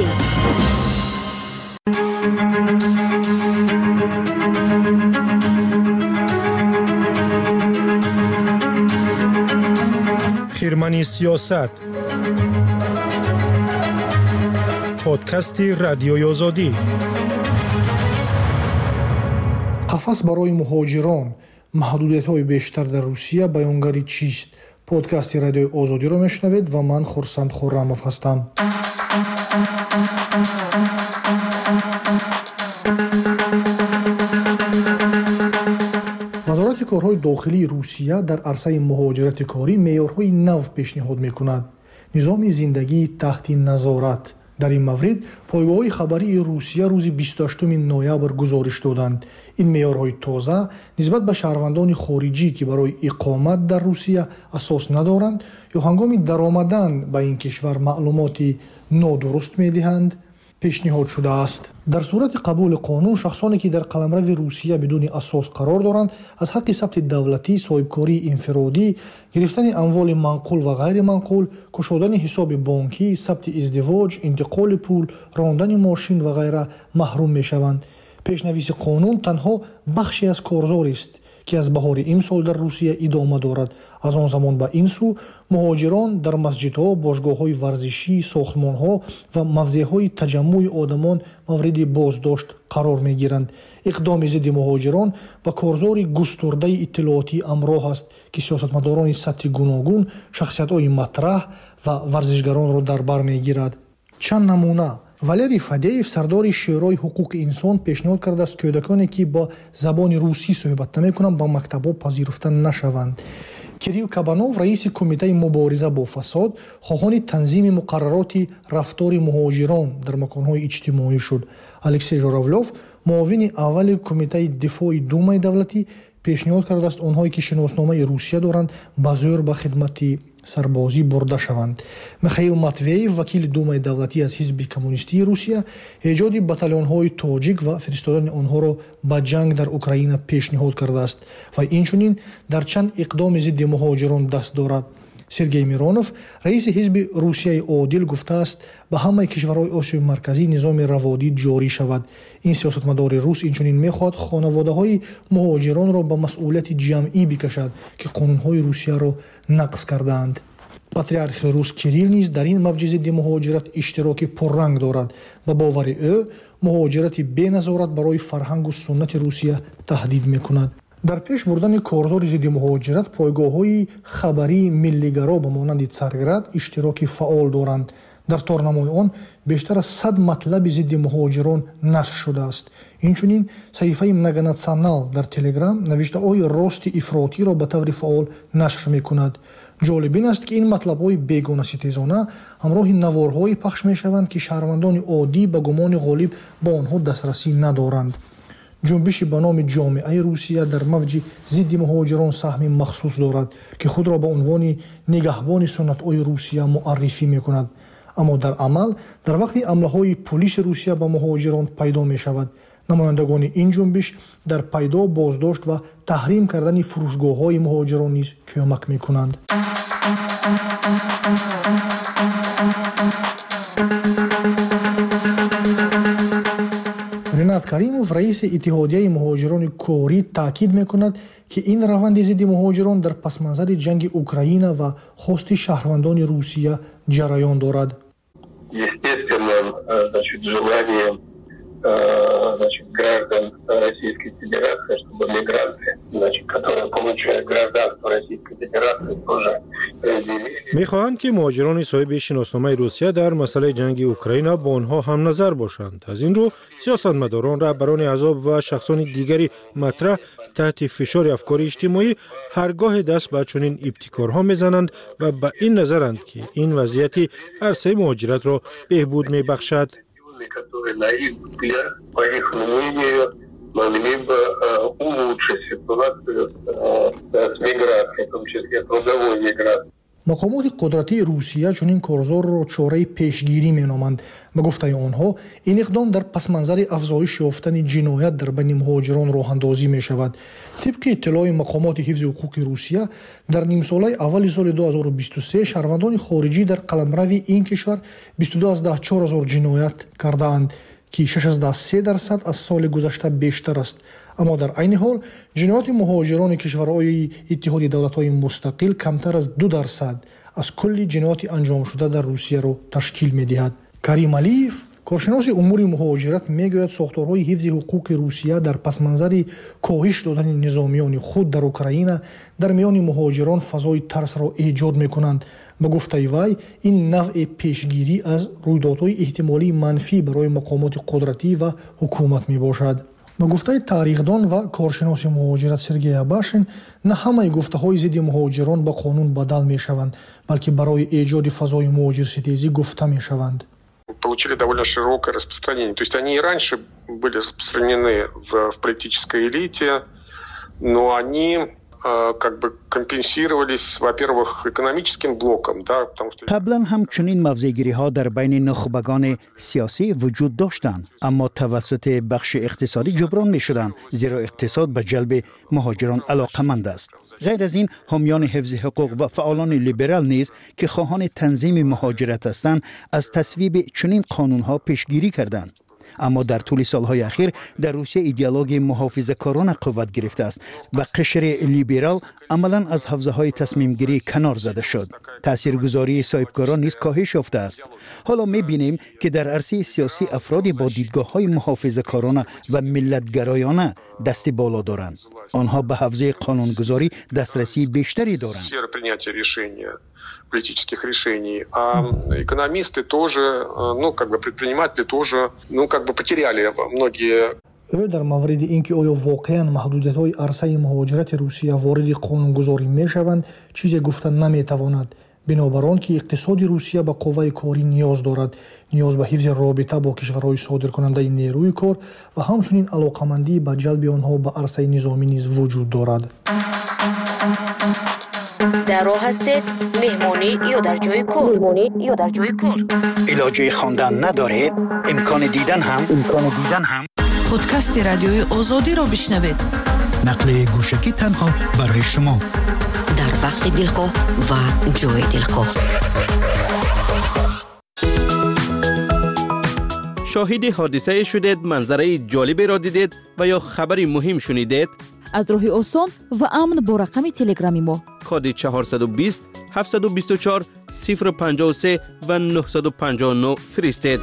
خیرمنی سیاست، پادکستی رادیوی آزادی. قفس برای مهاجران، محدودیت‌های بیشتر در روسیه، بیانگری چیست؟ پادکست رادیوی آزادی رو میشنوید و من خورسند خرموف هستم. وزارت کارهای داخلی روسیه در عرصه مهاجرت کاری معیارهای نو پیشنهاد میکند. نظام زندگی تحت نظارت. در این مورد پایگاه‌های خبری روسیه روز 28 نوامبر گزارش دادند. این معیارهای تازه نسبت به شهروندان خارجی که برای اقامت در روسیه اساس ندارند یا هنگام درآمدن به این کشور معلوماتی نادرست می‌دهند پیشنهاد شده است. در صورت قبول قانون، شخصانی که در قلمرو روسیه بدون اساس قرار دارند از حق ثبت دولتی، صاحبکاری انفرادی، گرفتن اموال منقول و غیر منقول، گشودن حساب بانکی، ثبت ازدواج، انتقال پول، راندن ماشین و غیره محروم میشوند. پیشنویس قانون تنها بخشی از کارزار است که از بهار امسال در روسیه ادامه دارد. از آن زمان به این سو مهاجران در مسجدها، باشگاه‌های ورزشی، ساختمان‌ها و موضع‌های تجمع آدمان مورد بازداشت قرار می‌گیرند. اقدام ضد مهاجران با کارزار گسترده اطلاعاتی همراه است که سیاستمداران سطح گوناگون، شخصیت‌های مطرح و ورزشگران را در بر می‌گیرد. چند نمونه: والری فادیف، سردار شورای حقوق انسان، پیشنهاد کرده است کودکانی که با زبان روسی صحبت نمی‌کنند با مکتب‌ها پذیرفته نشوند. کیریل کابانوف، رئیس کمیته مبارزه با فساد، خواهان تنظیم مقررات رفتار مهاجران در مکان‌های اجتماعی شد. الکسی ژوراولوف، معاون اول کمیته دفاع دومای دولتی، پیشنهاد کرده است آنهایی که شناسنامه روسیه دارند به زور به خدمت سربازی برده شوند. میخائیل ماتوییف، وکیل دومای دولتی از حزب کمونیستی روسیه، ایجاد بتالون‌های تاجیک و فرستادن آنها را به جنگ در اوکراین پیشنهاد کرده است و اینچنین در چند اقدام ضد مهاجران دست دارد. سرگئی میرونوف، رئیس حزب روسیه عادل، گفته است به همه کشورهای آسیای مرکزی نظام روادید جاری شود. این سیاستمدار روس اینچنین میخواهد خانواده‌های مهاجران را به مسئولیت جمعی بکشد که قانون‌های روسیه را نقض کردند. پاتریارخ روس کیریل نیز در این موج ضد مهاجرت اشتراک پررنگ دارد. به باور او مهاجرت بی نظارت برای فرهنگ و سنت روسیه تهدید میکند. در پیش بردن کارزار ضد مهاجرت، پایگاه‌های خبری ملی‌گرا به مانند څرگرد اشتراک فعال دارند. در تارنمای آن بیشتر از 100 مطلب ضد مهاجران نشر شده است. اینچنین صحیفه مگاناسیونال در تلگرام نوشته‌های راست افراطی را به طور فعال نشر می‌کند. ҷолиб ин аст ки ин матлабҳои бегонаситезона ҳамроҳи наворҳое пахш мешаванд ки шаҳрвандони оддӣ ба гумони ғолиб ба онҳо дастрасӣ надоранд. ҷунбиши ба номи ҷомеаи Русия дар мавҷи зидди муҳоҷирон саҳми махсус дорад ки худро ба унвони нигаҳбони суннатҳои Русия муаррифӣ мекунад. аммо дар амал дар вақти ҳамлаҳои пулиси Русия ба муҳоҷирон пайдо мешавад. намояндагони ин ҷунбиш дар пайдо, боздошт ва таҳрим кардани фурӯшгоҳҳои муҳоҷирон низ кӯмак мекунанд. Ринат Каримов, раиси иттиҳодияи муҳоҷирони корӣ, таъкид мекунад, ки ин раванди зидди муҳоҷирон дар пасманзари ҷанги Украина ва хости шаҳрвандони Русия ҷараён дорад. Граждан Российской Федерации, чтобы мигранты, которые получают гражданство Российской Федерации, тоже разделили. می‌خواهند که مهاجران صاحب شناسنامه روسیه در مسئله جنگ اوکراین با آنها هم نظر باشند. از این رو سیاستمداران، رهبران احزاب و شخصان دیگری مطرح تحت فشار افکار اجتماعی هرگاه دست به چنین ابتکارها می‌زنند و به این نظرند که این وضعیت عرصه مهاجرت را بهبود می‌بخشد. Которые, на их взгляд, по их мнению, могли бы улучшить ситуацию с миграцией, в том числе трудовой миграцией. мақомоти қудратии Русия чунин корзорро чораи пешгирӣ меноманд. ба гуфтаи онҳо, ин иқдом дар пасманзари афзоиш ёфтани ҷиноят дар байни муҳоҷирон роҳандозӣ мешавад. тибқи иттилои мақомоти ҳифзи ҳуқуқи Русия, дар нимсолаи аввали соли 2023 шаҳрвандони хориҷӣ дар қаламрави ин кишвар 22,400 ҷиноят кардаанд, ки 6.3% аз соли гузашта бештар аст. аммо дар айни ҳол ҷинояти муҳоҷирони кишварҳои иттиҳоди давлатҳои мустақил камтар аз 2% аз кулли ҷинояти анҷомшуда дар Русияро ташкил медиҳад. Карим Алиев, коршиноси умури муҳоҷират, мегӯяд сохторҳои ҳифзи ҳуқуқи Русия дар пасманзари коҳиш додани низомиёни худ дар Украина дар миёни муҳоҷирон фазои тарсро эҷод мекунанд. ба гуфтаи вай, ин навъи пешгирӣ аз рӯйдодҳои эҳтимолии манфӣ барои мақомоти қудратӣ ва ҳукумат мебошад. ба гуфтаи таърихдон ва коршиноси муҳоҷират Сергей Абашин, на ҳамаи гуфтаҳои зидди муҳоҷирон ба қонун бадал мешаванд, балки барои эҷоди фазои муҳоҷирситезӣ гуфта мешаванд. Получили довольно широкое распространение. То есть они и раньше были распространены в политической элите, но они как бы компенсировались, во-первых, экономическим блоком, да, потому что قبلا هم چنین موضع‌گیری‌ها در بین نخبگان سیاسی وجود داشتند، اما توسط بخش اقتصادی جبران می‌شدند، زیرا اقتصاد به جلب مهاجران علاقه‌مند است. غیر از این، حامیان حفظ حقوق و فعالان لیبرال نیز که خواهان تنظیم مهاجرت هستند، از تصویب چنین قانون‌ها پیشگیری کردند. اما در طول سالهای اخیر در روسیه ایدئولوژی محافظه‌کارانه قوت گرفته است و قشر لیبرال عملاً از حوزه‌های تصمیم گیری کنار زده شد. تاثیرگذاری صاحبکاران نیز کاهش یافته است. حالا می‌بینیم که در عرصه سیاسی افرادی با دیدگاه‌های محافظه‌کارانه و ملت‌گرایانه دست بالا دارند. آنها به حوزه قانونگذاری دسترسی بیشتری دارند. политических решений, а экономисты тоже, предприниматели тоже, потеряли многие. ӯ дар мавриди ин ки оё воқеан маҳдудиятҳои арсаи муҳоҷирати Русия вориди қонунгузорӣ мешаванд, чизе гуфта наметавонад. бинобар он ки иқтисоди Русия ба қувваи корӣ ниёз дорад, ниёз ба ҳифзи робита бо кишварҳои содиркунандаи нерӯи кор ва ҳамчунин алоқамандӣ ба ҷалби онҳо ба арсаи низомӣ низ вуҷуд дорад. در راه هستید مهمانی یا در جای کار علاجه خواندن ندارید، امکان دیدن هم پادکست رادیوی آزادی را بشنوید. نقل گوشکی تنها برای شما در وقت دلخواه و جای دلخواه. شاهد حادثه شدید، منظره جالبی را دیدید و یا خبری مهم شنیدید؟ از راه آسان و امن با رقم تلگرامی ما کد 420 724 053 و 959 فرستید.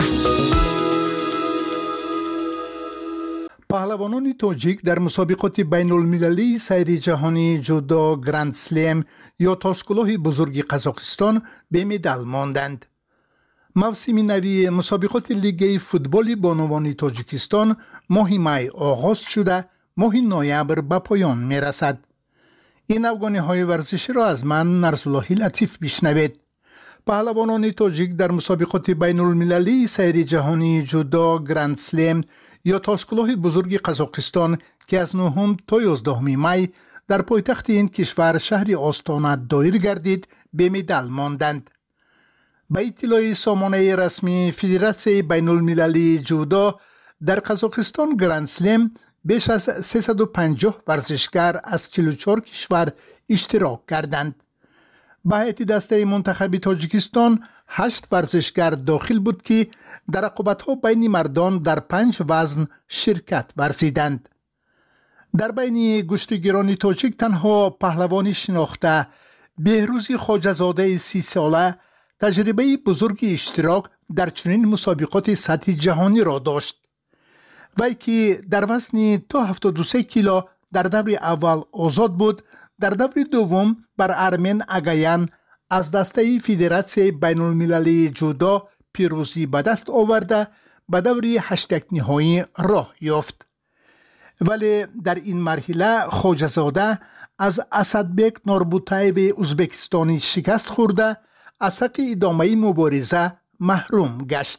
پهلوانان تاجیک در مسابقات بین المللی سیر جهانی جودو گرند سلم یا تاسکلاه بزرگ قزاقستان به مدال ماندند. موسم نوی مسابقات لیگ فوتبال بانوان تاجیکستان ماه می آغاز شده ماه نوامبر به پایان می رسد. این افغانی‌های ورزشی را از من نرسالله لطیف بشنوید. پهلوانان تاجیک در مسابقات بین المللی سیر جهانی جودو گرند سلم یا تاسکلاه بزرگ قزاقستان که از 9 تا 11 می در پایتخت این کشور شهر آستانه دایر گردید به مدال ماندند. به اطلاع سامانه رسمی فدراسیون بین المللی جودو در قزاقستان گرند سلم بیش از 350 ورزشکار از 44 کشور اشتراک کردند. به هیئت دسته منتخب تاجیکستان 8 ورزشکار داخل بود که در رقابت‌ها بین مردان در 5 وزن شرکت ورزیدند. در بین گشتگیران تاجیک تنها پهلوانی شناخته بهروز خواجه‌زاده 30 ساله تجربه بزرگ اشتراک در چنین مسابقات سطح جهانی را داشت. وی که در وزن تا 73 کیلو در دور اول آزاد بود، در دور دوم بر ارمن اگایان از دسته فدراسیون بین المللی جودو پیروزی به دست آورده به دور 8 نهایی راه یافت. ولی در این مرحله خواجه‌زاده از اسدبک نوربوتایو ازبکستانی شکست خورده از حق ادامه مبارزه محروم گشت.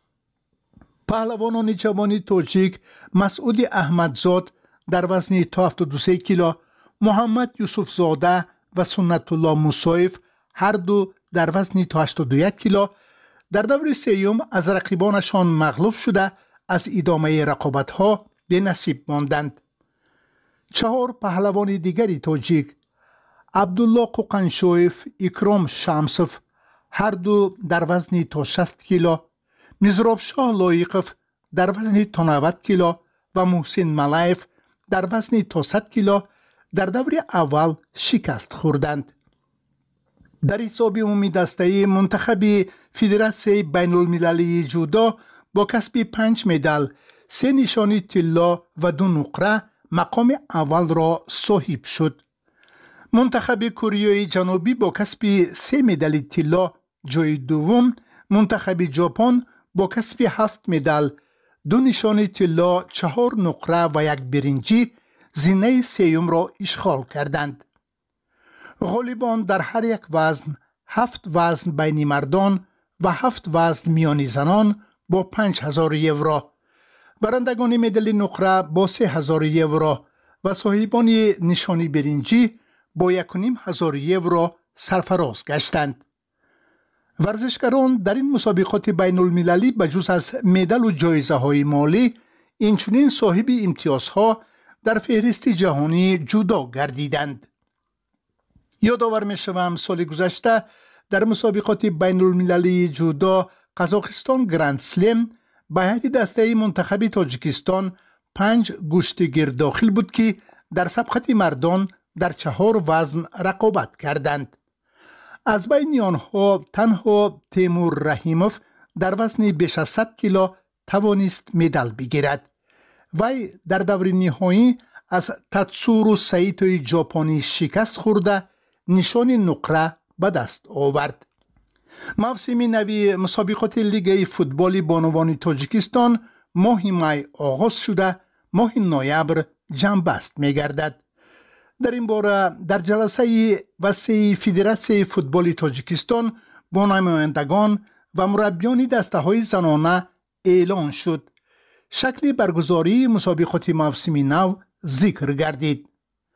پهلوانان جوان تاجیک مسعود احمدزاد در وزن تا 73 کیلو، محمد یوسف زاده و سنت الله موسایف هر دو در وزن تا 81 کیلو در دور سیوم از رقیبانشان مغلوب شده از ادامه رقابت‌ها به نصیب ماندند. 4 پهلوان دیگری تاجیک عبدالله قوقنشویف، اکرام شمسوف هر دو در وزن تا 60 کیلو، مزراب شاه لایقف در وزن تا 90 کیلو و محسن ملایف در وزن تا 100 کیلو در دور اول شکست خوردند. در حساب عمومی دسته منتخب فدراسیون بین المللی جودو با کسب 5 مدال، 3 نشانی طلا و 2 نقره مقام اول را صاحب شد. منتخب کره جنوبی با کسب 3 مدال طلا جای دوم، منتخب ژاپن با کسب 7 مدال، 2 نشان طلا، 4 نقره و 1 برنجی زینه سیوم را اشغال کردند. غالبان در هر یک وزن 7 وزن بین مردان و 7 وزن میان زنان با 5000 یورو، برندگان مدال نقره با 3000 یورو و صاحبان نشانی برنجی با 1500 یورو سرفراز گشتند. ورزشکاران در این مسابقات بین المللی بجز از مدال و جایزه های مالی اینچنین صاحب امتیازها در فهرست جهانی جودو گردیدند. یادآور می‌شوم سال گذشته در مسابقات بین المللی جودو قزاقستان گرند سلم به هیئت دسته منتخب تاجیکستان 5 گشتگیر داخل بود که در سبقت مردان در 4 وزن رقابت کردند. از بین آنها تنها تیمور رحیموف در وزن بیش از 100 کیلو توانست مدال بگیرد. وی در دور نهایی از تاتسورو سایتوی ژاپنی شکست خورده نشان نقره به دست آورد. موسم نوی مسابقات لیگ فوتبال بانوان تاجیکستان ماه می آغاز شده ماه نوامبر جنبست می گردد. در این باره در جلسه وسیع فدراسیون فوتبال تاجیکستان با نمایندگان و مربیان دسته های زنانه اعلان شد. شکل برگزاری مسابقات موسم نو ذکر گردید.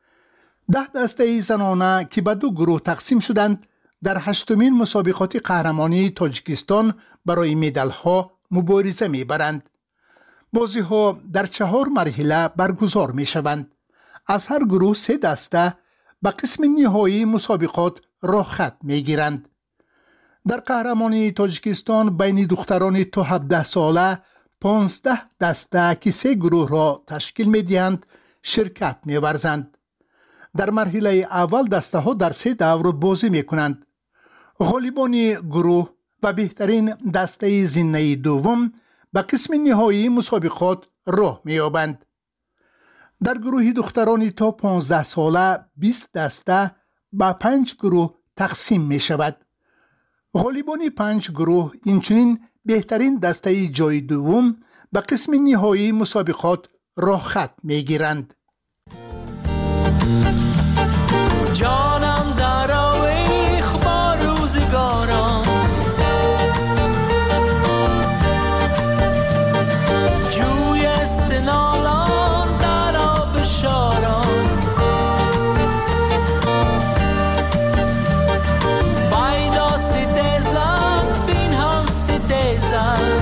10 دسته زنانه که به 2 گروه تقسیم شدند در 8مین مسابقات قهرمانی تاجیکستان برای مدال ها مبارزه می برند. بازی ها در 4 مرحله برگزار می شوند. از هر گروه 3 دسته به قسم نهایی مسابقات راه خط می گیرند. در قهرمانی تاجیکستان بین دختران تا 17 ساله 15 دسته که 3 گروه را تشکیل می دهند شرکت می ورزند. در مرحله اول دسته ها در 3 دور بازی می کنند. غالبان گروه و بهترین دسته زینه دوم به قسم نهایی مسابقات راه می یابند. در گروه دختران تا 15 ساله 20 دسته به 5 گروه تقسیم می شود. غالبان 5 گروه اینچنین بهترین دسته جای دوم به قسم نهایی مسابقات راه خط می گیرند. جانم در آویخ با روزگاران جوی استنالان در آب شاران بایدا سیده زن بینهان سیده زن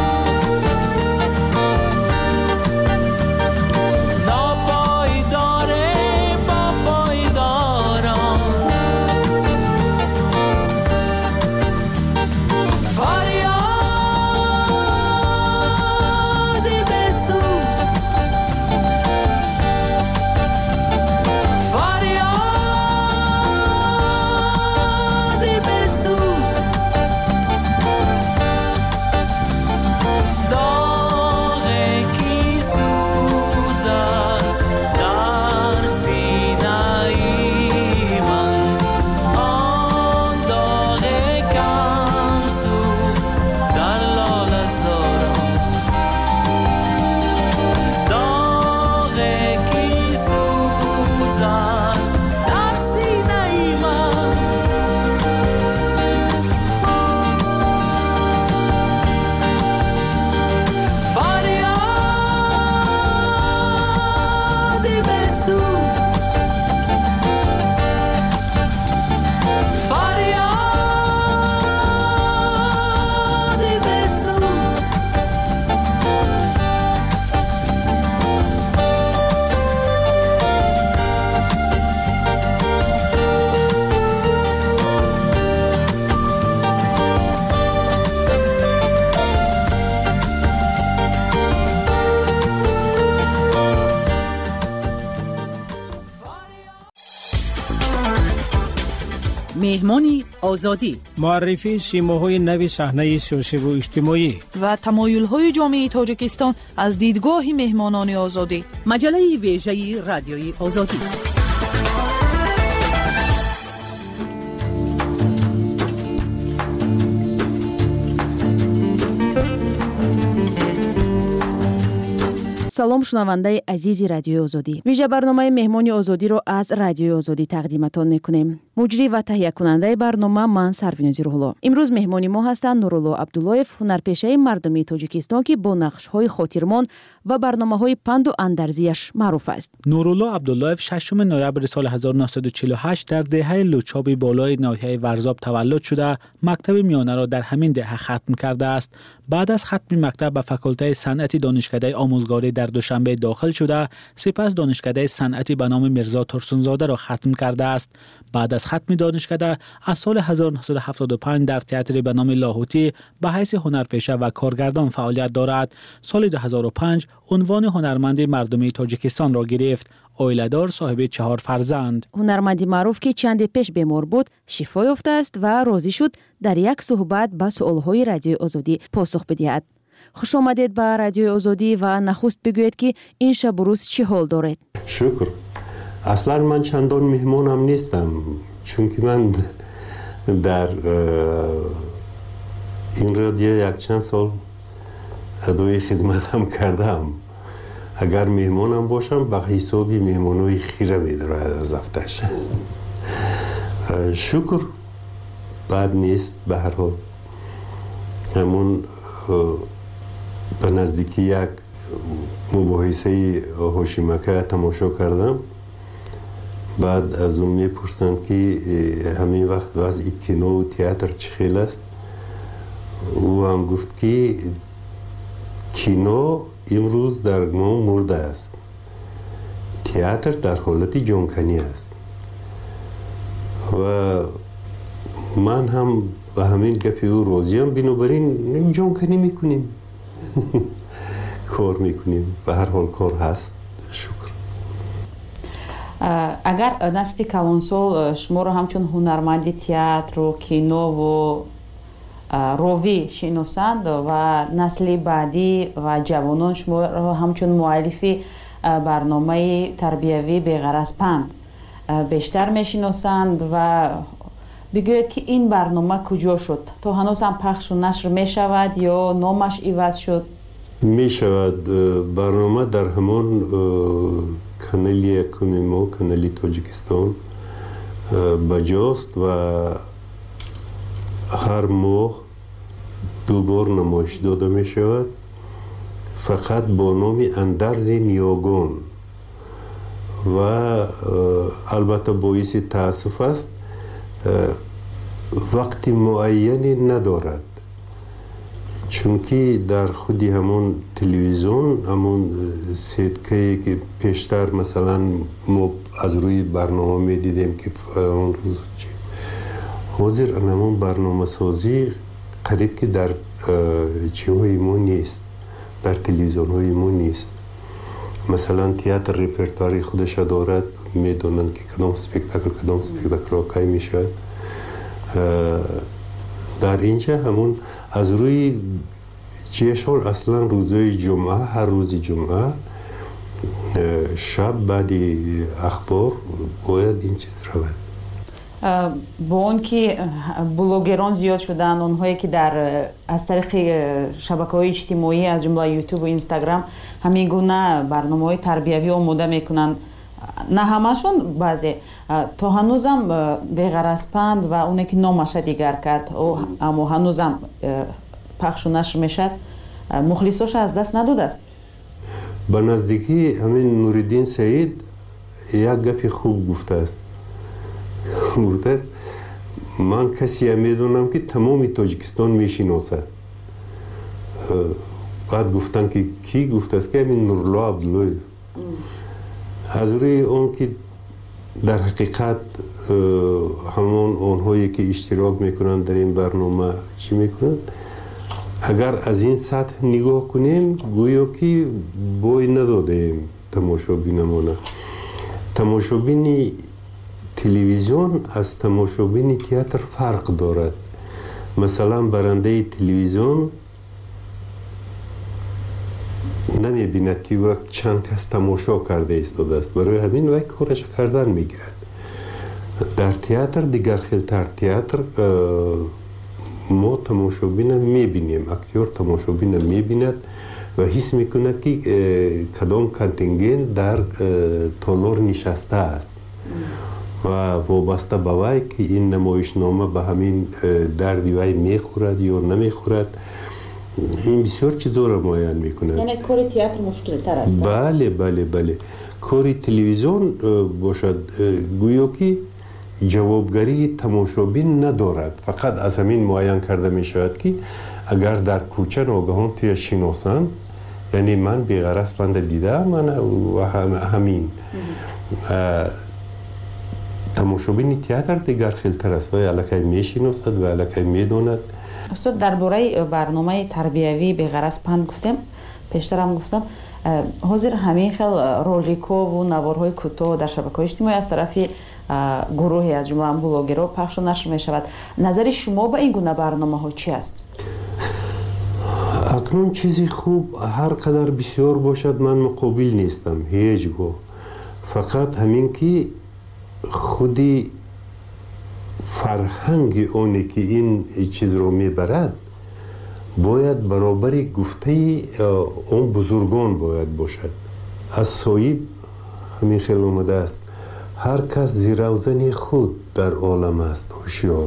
مهمانی آزادی، معرفی سیماهای نوی صحنه سیاسی و اجتماعی و تمایل‌های جامعه تاجیکستان از دیدگاه مهمانان آزادی. مجله ویژه رادیوی آزادی. салом шунавандаи азизи радиои озодӣ. вижа барномаи меҳмони озодиро аз радиои озодӣ тақдиматон мекунем. муҷрӣ ва таҳиякунандаи барнома ман Сарвинози Рӯҳулло. имрӯз меҳмони мо ҳастанд Нурулло Абдуллоев, ҳунарпешаи мардумии Тоҷикистон ки бо нақшҳои хотирмон ва барномаҳои панду андарзияш маъруф аст. Нурулло Абдуллоев 6 ноябри соли 1948 дар деҳаи Лучоби болои ноҳияи Варзоб таваллуд шуда, мактаби миёнаро дар ҳамин деҳа хатм кардааст. баъд аз хатми мактаб ба факултаи санъати донишкадаи омӯзгорӣ дар Душанбе дохил шуда, сипас донишкадаи санъати ба номи Мирзо Турсунзодаро хатм кардааст. баъд аз хатми донишкада аз соли 1975 дар театри ба номи Лоҳутӣ ба ҳайси ҳунарпеша ва коргардон фаъолият дорад. соли 2005 унвони ҳунарманди мардумии Тоҷикистонро гирифт. оиладор, соҳиби 4 фарзанд. ҳунарманди маъруф ки чанде пеш бемор буд, шифо ёфтааст ва розӣ шуд дар як суҳбат ба суолҳои радиои озодӣ посух бидиҳад. хуш омадед ба радиои озодӣ ва нахуст бигӯед ки ин шабу рӯз чӣ ҳол доред? шукр. аслан ман чандон меҳмонам нестам, чунки ман дар ин радио якчанд сол адои хизматам кардам. агар меҳмонам бошам ба ҳисоби меҳмонои хира медорад аз афташ. шукр, бад нест. ба ҳар ҳол ҳамон ба наздики як мубоҳисаи ҳошимака тамошо кардам. баъд аз он мепурсанд ки ҳамин вақт вазъи кинову театр чӣ хел аст. ӯ ҳам гуфт ки кино имрӯз дар мо мурда аст, театр дар ҳолати ҷонканӣ аст. ва ман ҳам ба ҳамин гапи ӯ розиам, бинобар ин ҷонканӣ мекунем. кор мекунем. ба ҳар ҳол кор ҳаст. шукр. агар насли калонсол шуморо ҳамчун ҳунарманди театру кинову ровӣ шиносанд ва насли баъдӣ ва ҷавонон шуморо ҳамчун муаллифи барномаи тарбиявӣ беғараз панд бештар мешиносанд ва бигӯед ки ин барнома куҷо шуд? то ҳанӯз ҳам пахшу нашр мешавад ё номаш иваз шуд? мешавад. барнома дар ҳамон канали якуми мо, канали Тоҷикистон, بجاست و هر ماه 2 بار نمایش داده می شود، فقط با نام اندرز نیاگان و البته باعث تاسف است وقت معینی ندارد، چون که در خودی همون تلویزیون همون سیتکه که پیشتر مثلا ما از روی برنامه می دیدیم که فلان روز حاضر همون برنامه سازی قریب که در چیهای ما نیست، در تلویزیون های ما نیست. مثلا تئاتر رپرتواری خودش دارد، میدونند که کدام اسپکتاکل کی می شود. در اینجا همون از روی جشن اصلا روزهای جمعه، هر روز جمعه شب بعد اخبار باید این چیز رود. با اون که بلوگران زیاد شدن، اونهایی که از طریق شبکه‌های اجتماعی از جمله یوتیوب و اینستاگرام همین گونه برنامه‌های تربیوی آماده میکنن، نه همشون، بعضی تا هنوزم بغرض‌پند و اونه که نامش دیگر کرد اما هنوزم پخش و نشر میشد، مخلصاش از دست نداده است. به نزدیکی همین نوریدین سعید یک گپی خوب گفته است. گفته من کسی میدونم که تمام تاجیکستان میشناسد. بعد گفتن که کی؟ گفته است که همین نورالله عبدالله. از روی اون که در حقیقت همون اونهایی که اشتراک میکنن در این برنامه چی میکنن، اگر از این سطح نگاه کنیم گویا که بوی ندادیم تماشابینمونه. تماشابین تلویزیون از تماشابین تئاتر فرق دارد. مثلا برنده تلویزیون نمی بیند که او چند کس تماشا کرده ایستاده است، برای همین وی کارش کردن میگیرد. در تئاتر دیگر خیلتر، تئاتر ما تماشابین میبینیم، اکتور تماشابین میبیند و حس میکند که کدام کانتینگنت در تالار نشسته است و وابسته به وی که این نمایشنامه به همین دردی وی میخورد یا نمیخورد. این بسیار چیزا را معین میکند. یعنی کار تئاتر مشکل تر است. بله. کار تلویزیون باشد گویا که جوابگری تماشابین ندارد، فقط از همین معین کرده می شود که اگر در کوچه ناگهان توی شناسند، یعنی من بی‌غرض بنده دیدم من و همین تماشابین تئاتر دیگر خیلتر است و الکی می شناسد و الکی می داند. استاد درباره برنامه تربیوی بی‌غرض پند گفتم، پیشتر هم گفتم حاضر همین خیل رولیک‌ها و نوارهای کوتاه در شبکه‌های اجتماعی از طرف گروهی از جمله بلاگرها پخش و نشر می شود. نظر شما به این گونه برنامه ها چی است؟ اکنون چیزی خوب هر قدر بسیار باشد من مقابل نیستم هیچگاه، فقط همین که خودی فرهنگ اونی که این چیز رو میبرد باید برابر گفته اون بزرگان باید باشد. از صاحب همین خیلی اومده است هر کس زیروزن خود در عالم است هوشیار،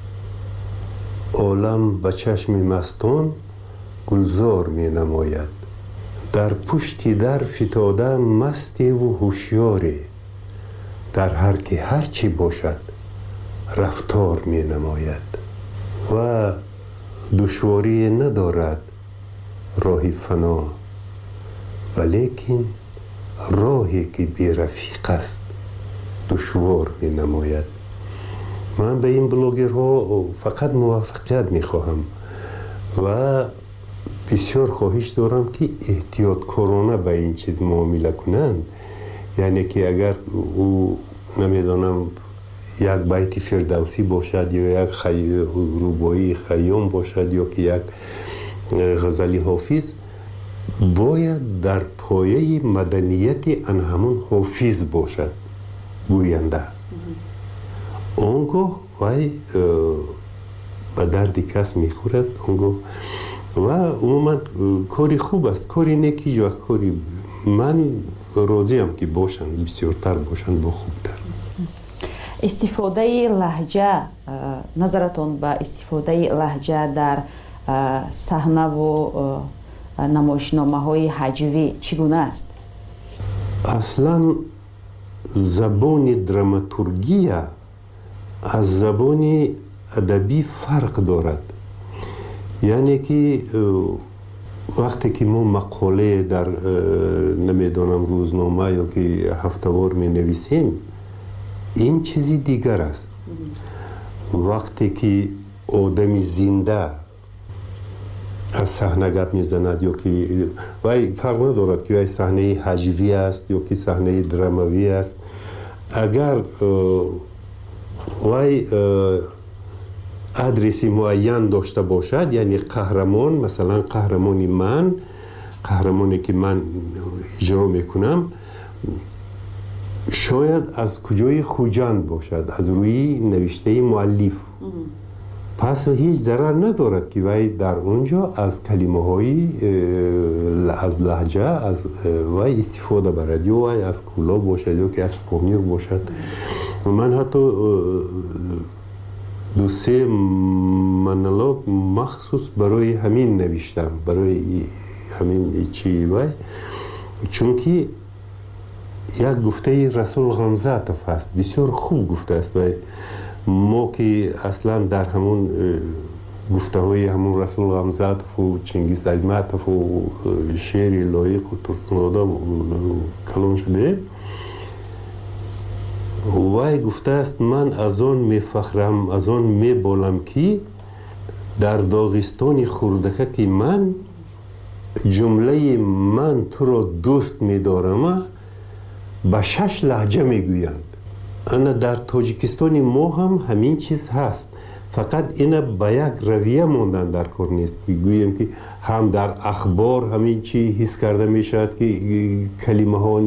عالم به چشم مستان گلزار می نماید، در پشتی در فتاده مستی و هوشیاری، در هر که هرچی باشد رفتار می نماید و دشواری ندارد راه فنا، ولیکن راهی که بی رفیق است دشوار می نماید. من به این بلاگرها فقط موفقیت می خواهم و بسیار خواهش دارم که احتیاطکارانه به این چیز معامله کنند. یعنی که اگر او نمیدانم یک بیت فردوسی باشد یا یک رباعی خیام باشد یا که یک غزلی حافظ، باید در پایه مدنیت آن همون حافظ باشد گوینده. اونگاه وی به درد کس میخورد اونگاه و عموما کاری خوب است، کاری نیکی یا کاری من راضیم که باشند، بسیارتر باشند با خوبتر. استفاده لهجه نظرتون به استفاده لهجه در صحنه و نمایشنامه های هجوی چگونه است؟ اصلا زبان دراماتورگی از زبان ادبی فرق دارد. یعنی که وقتی که ما مقاله در نمیدونم روزنامه یا که هفتهوار می نویسیم این چیزی دیگر است. وقتی که آدم زنده از صحنه گپ میزند یا که وای فرق ندارد که وای صحنه هجوی است یا که صحنه دراموی است، اگر وای ادرسی معین داشته باشد، یعنی قهرمان، مثلا قهرمانی من، قهرمانی که من اجرا میکنم شاید از کجای خوجند باشد، از روی نوشته مؤلف. پس هیچ ضرر ندارد که وای در اونجا از کلمه های از لهجه از وای استفاده برد، یا وای از کولا باشد یا که از پامیر باشد. من حتی دو سه مونولوگ مخصوص برای همین نوشتم، برای همین چی وای، چون که یک گفته رسول غمزاتف است، بسیار خوب گفته است. وای ما که اصلا در همون گفته های همون رسول غمزاتف و چنگیز ایماتف و شعر لایق و ترتنادا کلام شده، وای گفته است من از آن میفخرم، از آن میبالم که در داغستان خوردکه که من جمله من تو را دوست میدارم به 6 لهجه میگویند. انا در تاجیکستان ما هم همین چیز هست، فقط اینا به یک رویه ماندن در کار نیست که گوییم که هم در اخبار همین چی حس کرده میشد که کلمه ها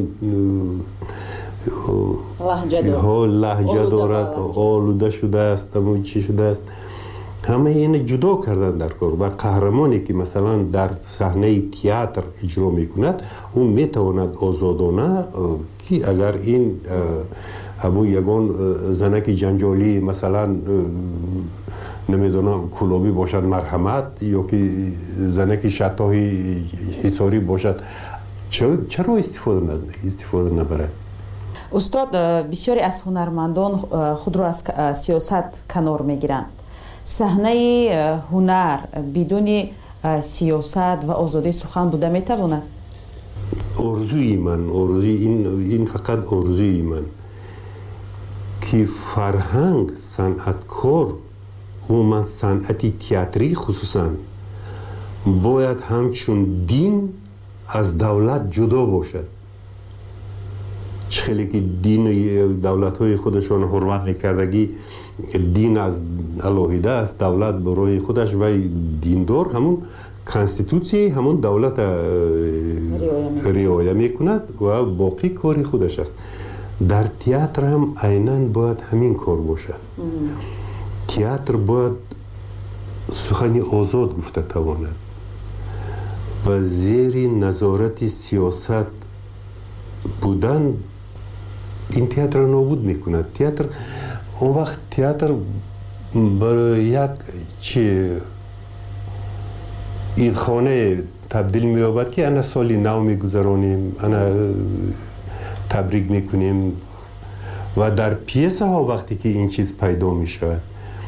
لهجه دارد، آلوده شده است، همون چی شده است، همه این جدا کردن در کار. و قهرمانی که مثلا در صحنه تئاتر اجرا میکند اون میتواند آزادانه که اگر این همون یگان زنک جنجالی مثلا نمیدونم کلابی باشد مرحمت، یا که زنک شتاهی حصاری باشد، چرا استفاده نبرد؟ استاد، بسیاری از هنرمندان خود را از سیاست کنار میگیرند. صحنه هنر بدون سیاست و آزادی سخن بوده میتواند؟ آرزوی من، این فقط آرزوی من که فرهنگ، صنعتکار و من صنعتی تئاتری خصوصا باید همچون دین از دولت جدا باشد. خیلی که دین دولت های خودشان حرمت میکردگی، دین از علاهیده است، دولت برای خودش و دیندار همون کانستیتوسی همون دولت رعایت میکند و باقی کاری خودش است. در تئاتر هم عیناً باید همین کار باشد. تئاتر باید سخنی آزاد گفته تواند و زیر نظارت سیاست بودن این تئاتر نابود میکند. تئاتر اون وقت تئاتر برای یک عیدخانه تبدیل می‌یابد که انا سالی نو میگذرانیم، انا تبریک میکنیم و در پیسه ها وقتی که این چیز پیدا میشود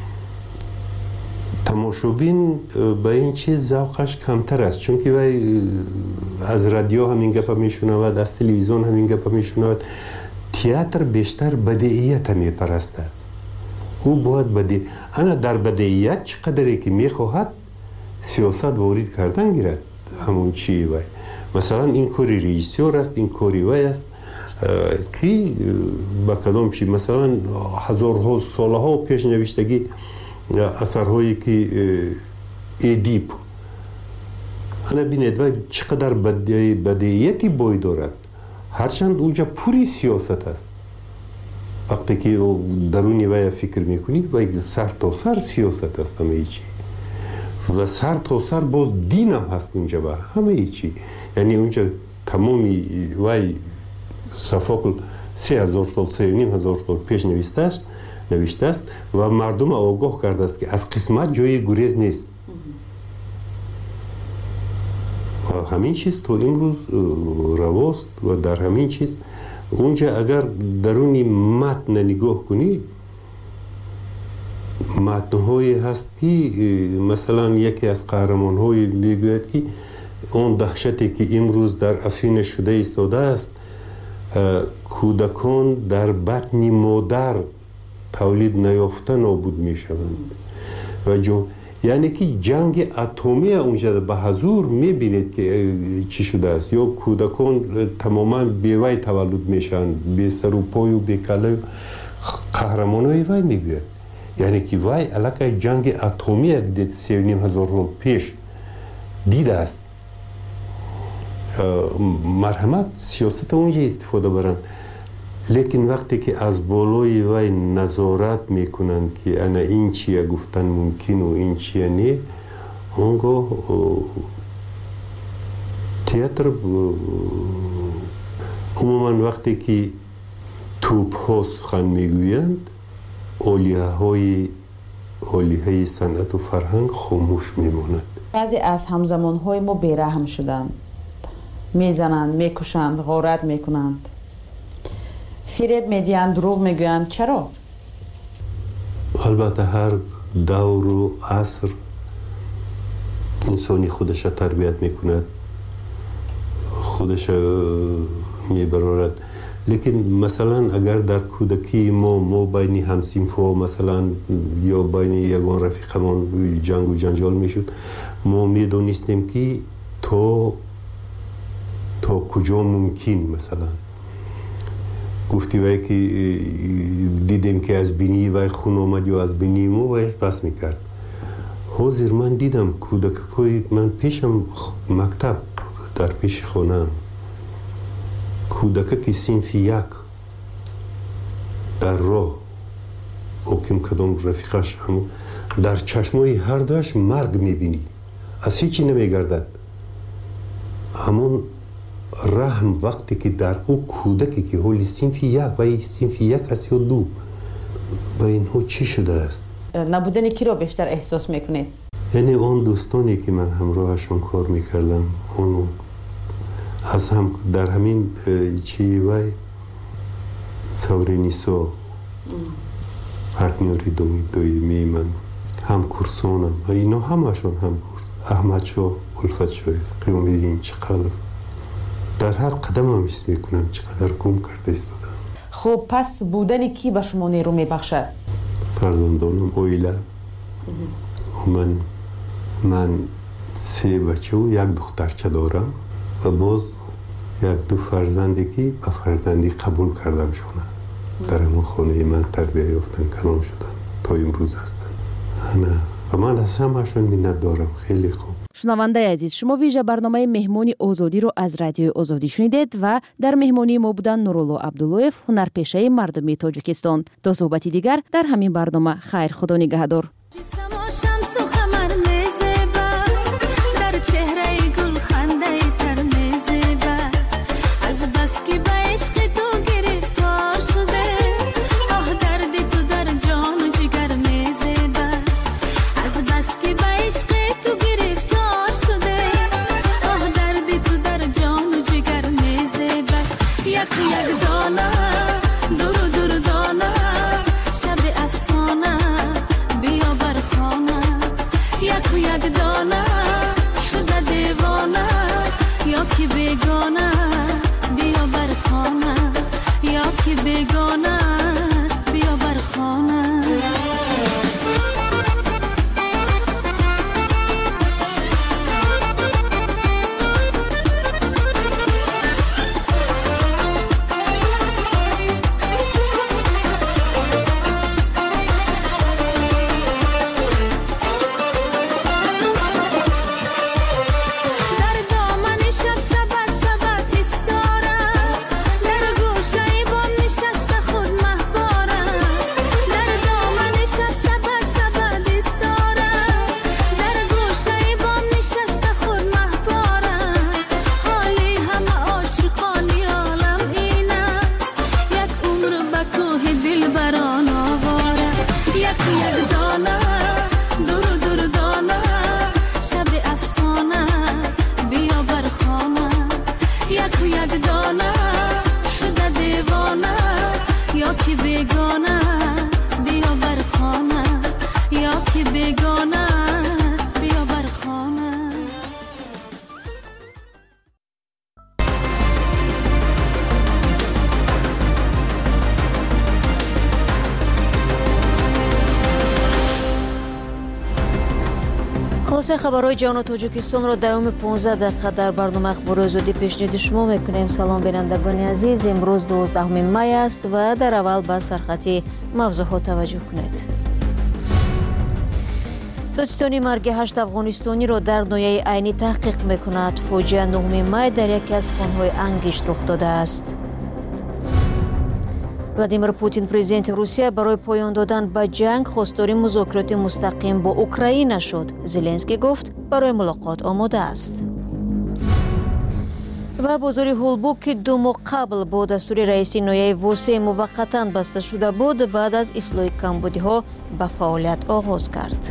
تماشابین به این چیز ذوقش کمتر است، چون که وای از رادیو همین گپ میشنود، از تلویزیون همین گپ میشنود. تئاتر بیشتر بدیهیت میپرستد، او باید بدیهی. انا در بدیهیت چقدری که میخواهد سیاست وارد کردن گیرد، همون چی وای مثلا این کاری رئیسیور است، این کاری وای است که با کدام چی مثلا هزارها سالها پیش نوشتگی اثرهایی که ادیپ انا بینید و چقدر بدیهیتی بای دارد، هرچند اونجا پوری سیاست است. وقتی که درونی وای فکر میکنی و سر تا سر سیاست است همه چی و سر تا سر باز دین هم هست اونجا با همه چی. یعنی اونجا تمامی وای صفاقل 3000 سال 3500 سال پیش نوشته است نوشته است و مردم آگاه کرده است که از قسمت جای گریز نیست. و همین چیز تو امروز رواست و در همین چیز اونجا اگر درونی متن نگاه کنی، متن‌هایی هست که مثلا یکی از قهرمان‌های میگوید که اون دهشتی که امروز در افیون شده ایستاده است، کودکان در بطن مادر تولید نیافته نابود میشوند و یعنی که جنگ اتمی اونجا به حضور میبینید که چی شده است. یا کودکان تماما بیوی تولد میشن، بی سر و پای و بی کله. قهرمانای وی میگوید یعنی که وی علاقه جنگ اتمی 3,500 سال پیش دیده است. مرحمت سیاست اونجا استفاده برند، لیکن وقتی که از بالای وی نظارت میکنند که انا این چیه گفتن ممکن و این چیه نه، اونگاه تئاتر عموما وقتی که توپ ها سخن میگویند، اولیه صنعت و فرهنگ خاموش میماند. بعضی از همزمانهای ما بیرحم شدند، میزنند، میکشند، غارت میکنند، فریب میدیند، دروغ میگویند. چرا؟ البته هر دور و عصر انسانی خودش تربیت میکند، خودش میبرارد. لیکن مثلا اگر در کودکی ما بین همسینفا مثلا یا بین یگان رفیقمان جنگ و جنجال میشد، ما میدونستیم که تا کجا ممکن مثلا گفتی وی که دیدیم که از بینی وی خون آمد یا از بینی ما وی پس میکرد. حاضر من دیدم کودکای من پیشم مکتب در پیش خانم، کودک که صنف یک در راه اوکیم کدام رفیقش هم در چشمای هر دوش مرگ میبینی، از هیچی نمیگردد. همون رحم وقتی که در او کودکی که حالی صنف یک و صنف یک است یا دو، با اینها چی شده است؟ نبودن کی رو بیشتر احساس میکنید؟ یعنی اون دوستانی که من همراهشون کار میکردم، اون از هم در همین چی وای سورینیسو پارتنری دویمی من هم کورسونم، اینا همشون هم کورس، احمد شو، الفت شوی، قیمومیدین چقدر در هر قدم هم حس میکنم چقدر گم کرده ایستادم. خب پس بودن کی به شما نیرو میبخشد؟ فرزندانم، اویله. من 3 بچه و 1 دخترچه دارم و باز 1-2 فرزندی که به فرزندی قبول کردم شونه در همون خانه من تربیه یافتن، کلام شدن، تا امروز هستن. و من از همشون منت دارم. خیلی خوب. شنونده عزیز، شما ویژه برنامه مهمانی آزادی رو از رادیو آزادی شنیدید و در مهمانی ما بودن نورالله عبداللویف، هنرپیشه مردمی تاجیکستان. تا صحبتی دیگر در همین برنامه، خیر، خدا نگهدار. خود یک و یک دانه شده دیوانه یا که بیگانه بیا بر خانه یا که بیگانه بیا بر خانه. خلاصه خبرهای جهان و تاجیکستان را دوام 15 دقیقه در برنامه اخبار آزادی پیشنهاد شما میکنیم. سلام بینندگان عزیز، امروز 12 می است و در اول به سرخط موضوعها توجه کنید. دادستانی مرگ 8 افغانستانی را در ناحیه عینی تحقیق میکند. فوجیه 9 می در یکی از خانه‌های انگشت رخ داده است. ولادیمیر پوتین پرزیدنت روسیه برای پایان دادن به جنگ خواستار مذاکرات مستقیم با اوکراین شد. زلنسکی گفت برای ملاقات آماده است. و بازار هولبوک که 2 ماه قبل با دستور رئیس ناحیه وسع موقتا بسته شده بود بعد از اصلاح کمبودی‌ها به فعالیت آغاز کرد.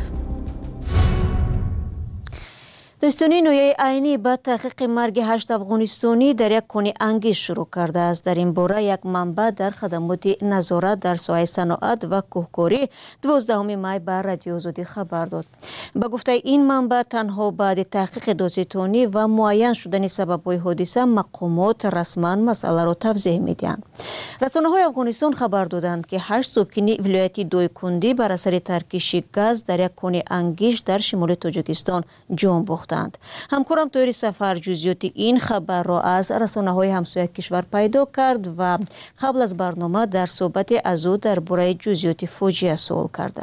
دادستانی ناحیه عینی به تحقیق مرگ 8 افغانستانی در یک کانه انگشت شروع کرده است. در این باره یک منبع در خدمات نظارت در ساحه صنعت و کوهکاری 12 می به رادیو آزادی خبر داد. به گفته این منبع تنها بعد تحقیق دادستانی و معین شدن سبب‌های حادثه مقامات رسما مسئله را توضیح می‌دهند. رسانه‌های افغانستان خبر دادند که 8 ساکن ولایت دایکندی بر اثر ترکیش گاز در یک کانه انگشت در شمال تاجیکستان جان باختند. همکارم طوری سفر جزئیات این خبر را از رسانه‌های همسایه کشور پیدا کرد و قبل از برنامه در صحبت از او درباره جزئیات فوجیه سوال کرده.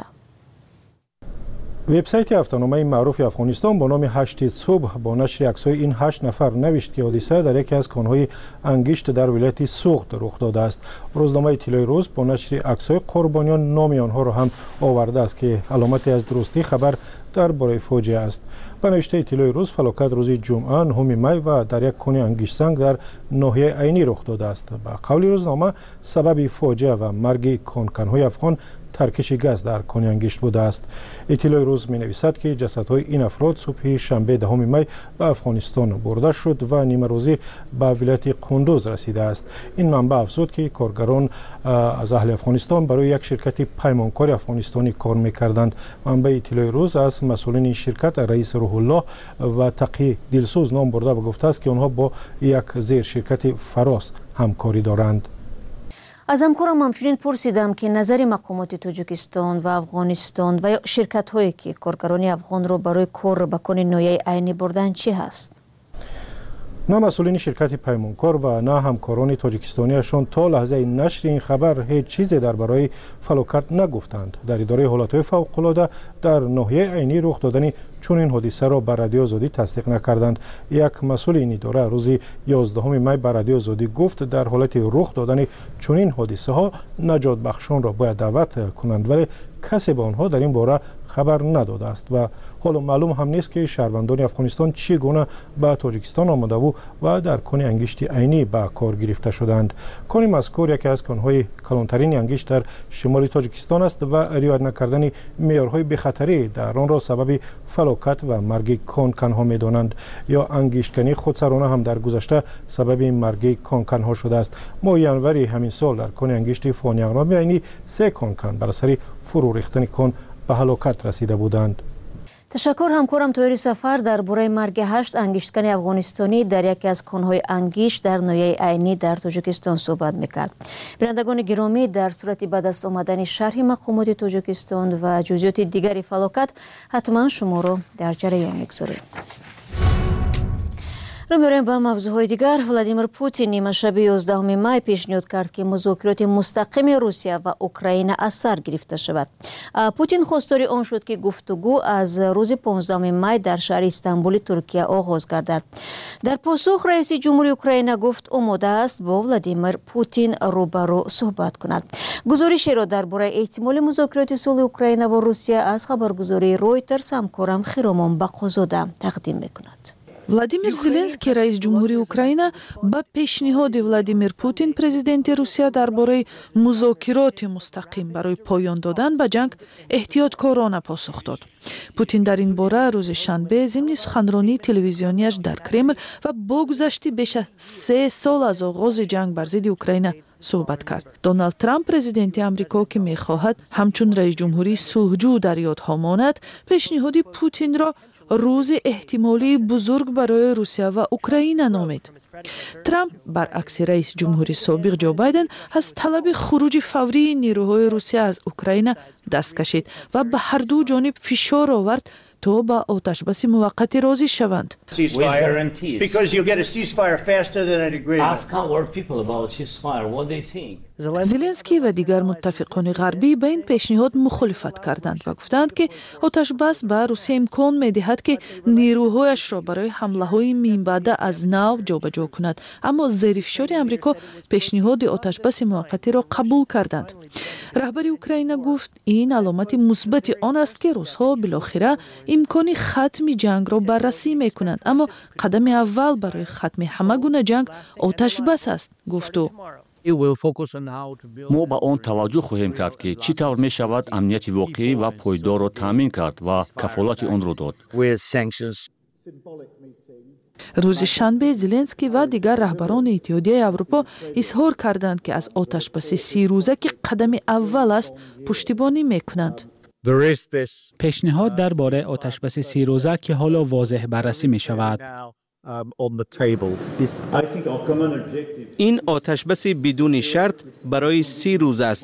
وبسایت هفته‌نامه معروف افغانستان با نام 8 صبح با نشر عکس‌های این 8 نفر نوشت که حادثه در یکی از کان‌های انگشت در ولایت سوخت رخ داده است. روزنامه اطلاع روز با نشر عکس‌های قربانیان نام آنها را هم آورده است که علامتی از درستی خبر درباره فوجیه است. به نوشته اطلاع روز فلاکت روز جمعه 9 می و در یک کانه انگشت سنگ در ناحیه عینی رخ داده است. به قول روزنامه سبب فوجیه و مرگ کانکن‌های افغان ترکش گاز در کانه انگشت بوده است. اطلاع روز می نویسد که جسدهای این افراد صبح شنبه 10 می به افغانستان برده شد و نیمه روزی به ولایت قندوز رسیده است. این منبع افزود که کارگران از اهل افغانستان برای یک شرکت پیمانکار افغانستانی کار می‌کردند. منبع اطلاع روز از مسئولین این شرکت رئیس روح الله و تقی دلسوز نام برده و گفته است که آنها با یک زیر شرکت فراس همکاری دارند. از همکارم همچنین پرسیدم که نظر مقامات تاجیکستان و افغانستان و شرکت هایی که کارگران افغان را برای کار به کانه ناحیه عینی بردن چی هست؟ نه مسئولین شرکت پیمانکار و نه همکاران تاجیکستانیشان تا لحظه نشر این خبر هیچ چیزی درباره فلاکت نگفتند. در اداره حالتهای فوق‌العاده در ناحیه عینی رخ دادن چون این حادثه را به رادیو آزادی تصدیق نکردند. یک مسئول این اداره روز 11 می به رادیو آزادی گفت در حالت رخ دادن چون این حادثه ها نجات بخشان را باید دعوت کنند، ولی کسی به آنها در این باره خبر نداده است و حالا معلوم هم نیست که شهروندان افغانستان چگونه به تاجیکستان آمده و در کانه انگشت عینی به کار گرفته شدند. کانه مذکور یکی از کانهای کلانترین انگشت در شمال تاجیکستان است و رعایت نکردن معیارهای بی‌خطری در آن را سبب فلاکت و مرگ کانکنها می‌دانند. یا انگشتکنی خودسرانه هم در گذشته سبب مرگ کانکنها شده است. ماه ینور همین سال در کانه انگشت فانی اغنامی عینی 3 کانکن بر اثر فرو ریختن کان به هلاکت رسیده بودند. تشکر همکارم طوری سفر درباره مرگ 8 انگشتکن افغانستانی در یکی از کانهای انگشت در ناحیه عینی در تاجیکستان صحبت میکرد. بینندگان گرامی، در صورت به دست آمدن شرح مقامات تاجیکستان و جزئیات دیگری فلاکت حتما شما را در جریان میگذاریم. رو می‌ریم به موضوعهای دیگر. ولادیمیر پوتین نیمه شب 11 می پیشنهاد کرد که مذاکرات مستقیم روسیه و اوکراین از سر گرفته شود. پوتین خواستار آن شد که گفتگو از روز 15 می در شهر استانبول ترکیه آغاز گردد. در پاسخ رئیس جمهوری اوکراین گفت آماده است با ولادیمیر پوتین روبرو صحبت کند. گزارشی را درباره احتمال مذاکرات صلح اوکراین و روسیه از خبرگزاری رویترز همکارم خیرامان بقازاده تقدیم می‌کند. владимир зеленский раис ҷумҳурии украина ба пешниҳоди владимир путин президенти русия дар бораи музокироти мустақим барои поён додан ба ҷанг эҳтиёткорона посух дод. путин дар ин бора рӯзи шанбе зимни суханронии телевизионияш дар кремл ва бо гузашти беш аз 3 сол аз оғози ҷанг бар зидди украина суҳбат кард. Доналд Трамп президенти амрико ки мехоҳад ҳамчун раис ҷумҳурии сулҳҷӯ дар ёдҳо монад, пешниҳоди Путинро рӯзи эҳтимолии бузург барои Русия ва Украина номид. Трамп баръакси раиси ҷумҳурии собиқ Ҷо Байден аз талаби хуруҷи фаврии нирӯҳои Русия аз Украина даст кашид ва ба ҳарду ҷониб фишор овард то ба оташбаси муваққатӣ розӣ шаванд. зеленский ва дигар муттафиқони ғарбӣ ба ин пешниҳод мухолифат карданд ва гуфтанд ки оташбас ба Русия имкон медиҳад ки нирӯҳояшро барои ҳамлаҳои минбаъда аз нав ҷобаҷо кунад, аммо зери фишори амрико пешниҳоди оташбаси муваққатиро қабул карданд. раҳбари Украина гуфт ин аломати мусбати он аст ки русҳо билохира имкони хатми ҷангро баррасӣ мекунанд, аммо қадами аввал барои хатми ҳама гуна ҷанг оташбас аст, гуфту. мо ба он таваҷҷӯҳ хоҳем кард ки чӣ тавр мешавад амнияти воқеӣ ва пойдорро таъмин кард ва кафолати онро дод. рӯзи шанбе зеленский ва дигар раҳбарони иттиҳодияи Аврупо изҳор карданд ки аз оташбаси 30 рӯза ки қадами аввал аст пуштибонӣ мекунанд. пешниҳод дар бораи оташбаси 30 рӯза ки ҳоло возеҳ баррасӣ мешавад. ин оташбаси бидуни шарт барои 30 рӯз аст.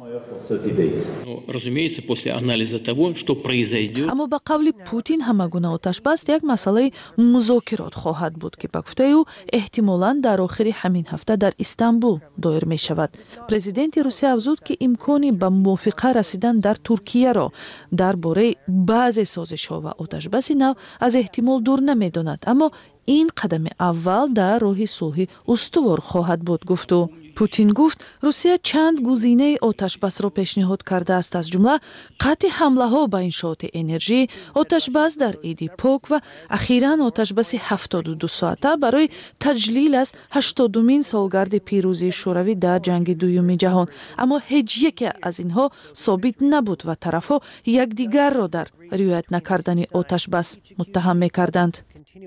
аммо ба қавли Путин ҳама гуна оташбас як масъалаи музокирот хоҳад буд ки ба гуфтаи ӯ эҳтимолан дар охири ҳамин ҳафта дар Истанбул доир мешавад. президенти Русия афзуд ки имкони ба мувофиқа расидан дар Туркияро дар бораи баъзе созишҳо ва оташбаси нав аз эҳтимол дур намедонад, аммо ин қадами аввал дар роҳи сулҳи устувор хоҳад буд, гуфту. Путин гуфт Русия чанд гузинаи оташбасро пешниҳод кардааст, аз ҷумла қатъи ҳамлаҳо ба иншооти энержӣ, оташбас дар Иди Пок ва ахиран оташбаси 72 соата барои таҷлил аз 80-умин солгарди пирӯзии шӯравӣ дар ҷанги дуюми ҷаҳон. Аммо ҳеҷ яке аз инҳо собит набуд ва тарафҳо якдигарро дар риоят накардани оташбас муттаҳам мекарданд.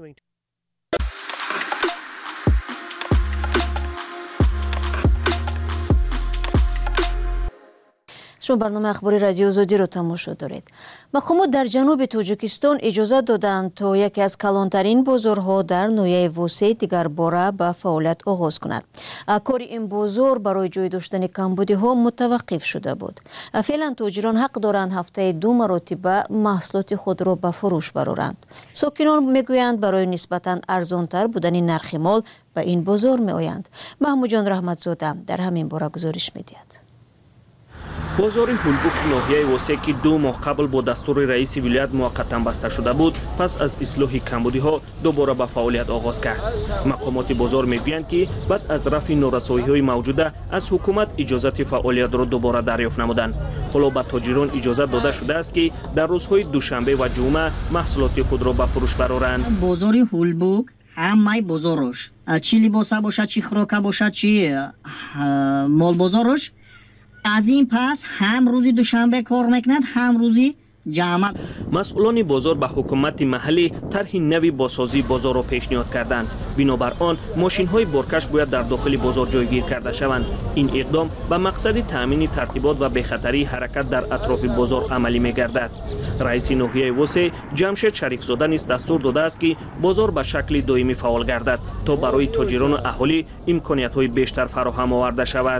шумо барномаи ахбори радиои Озодиро тамошо доред. мақомот дар ҷануби Тоҷикистон иҷозат доданд то яке аз калонтарин бозорҳо дар ноҳияи Вусей дигарбора ба фаъолият оғоз кунад. кори ин бозор барои ҷой доштани камбудиҳо мутаваққиф шуда буд. феълан тоҷирон ҳақ доранд ҳафтаи 2 маротиба маҳсулоти худро ба фурӯш бароранд. сокинон мегӯянд барои нисбатан арзонтар будани нархи мол ба ин бозор меоянд. маҳмуҷон раҳматзода дар ҳамин бора гузориш медиҳад. бозори ҳулбук ноҳияи восе ки 2 моҳ қабл бо дастури раиси вилоят муваққатан баста шуда буд, пас аз ислоҳи камбудиҳо дубора ба фаъолият оғоз кард. мақомоти бозор мегӯянд ки баъд аз рафъи норасоиҳои мавҷуда аз ҳукумат иҷозати фаъолиятро дубора дарёфт намуданд. ҳоло ба тоҷирон иҷозат дода шудааст ки дар рӯзҳои душанбе ва ҷумъа маҳсулоти худро ба фурӯш бароранд. бозори ҳулбук ҳамаи бозорош, чӣ либоса бошад, чӣ хӯрока бошад, чӣ молбозорош аз ин пас ҳам рӯзи душанбе кор мекунад, ҳам рӯзи ҷамъа. масъулони бозор ба ҳукумати маҳаллӣ тарҳи нави бозсозии бозорро пешниҳод карданд. бинобар он мошинҳои боркаш бояд дар дохили бозор ҷойгир карда шаванд. ин иқдом ба мақсади таъмини тартибот ва бехатарии ҳаракат дар атрофи бозор амалӣ мегардад. раиси ноҳияи Вусе Ҷамшед Шарифзода низ дастур додааст ки бозор ба шакли доимӣ фаъол гардад то барои тоҷирону аҳолӣ имкониятҳои бештар фароҳам оварда шавад.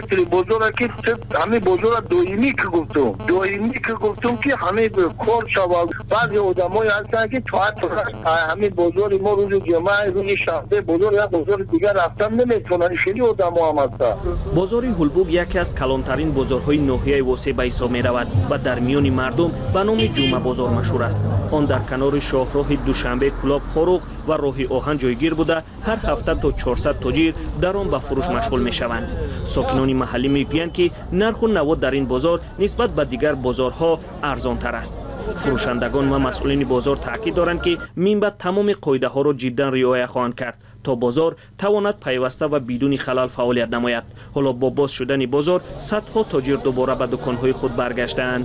ҳамин кор шавад. баъзе одамои ҳастанд ки ҳамин бозори мо рӯзи ҷумъа, рӯзи шанбе бозор як бозори дигар рафтан неметавонанд. хеле одамо ҳам ҳастанд. бозори ҳулбук яке аз калонтарин бозорҳои ноҳияи Восе ба ҳисоб меравад ва дар миёни мардум ба номи ҷумъа бозор машҳур аст. он дар канори шоҳроҳи душанбе Кулоб Хоруғ ва роҳи оҳан ҷойгир буда ҳар ҳафта то 400 тоҷир дар он ба фурӯш машғул мешаванд. сокинони маҳаллӣ мегӯянд ки нарху навод дар ин бозор нисбат ба дигар бозорҳо арзонтар аст. фурӯшандагон ва масъулини бозор таъкид доранд ки минбаъд тамоми қоидаҳоро ҷиддан риоя хоҳанд кард то бозор тавонад пайваста ва бидуни халал фаъолият намояд. ҳоло бо боз шудани бозор садҳо тоҷир дубора ба дуконҳои худ баргаштаанд.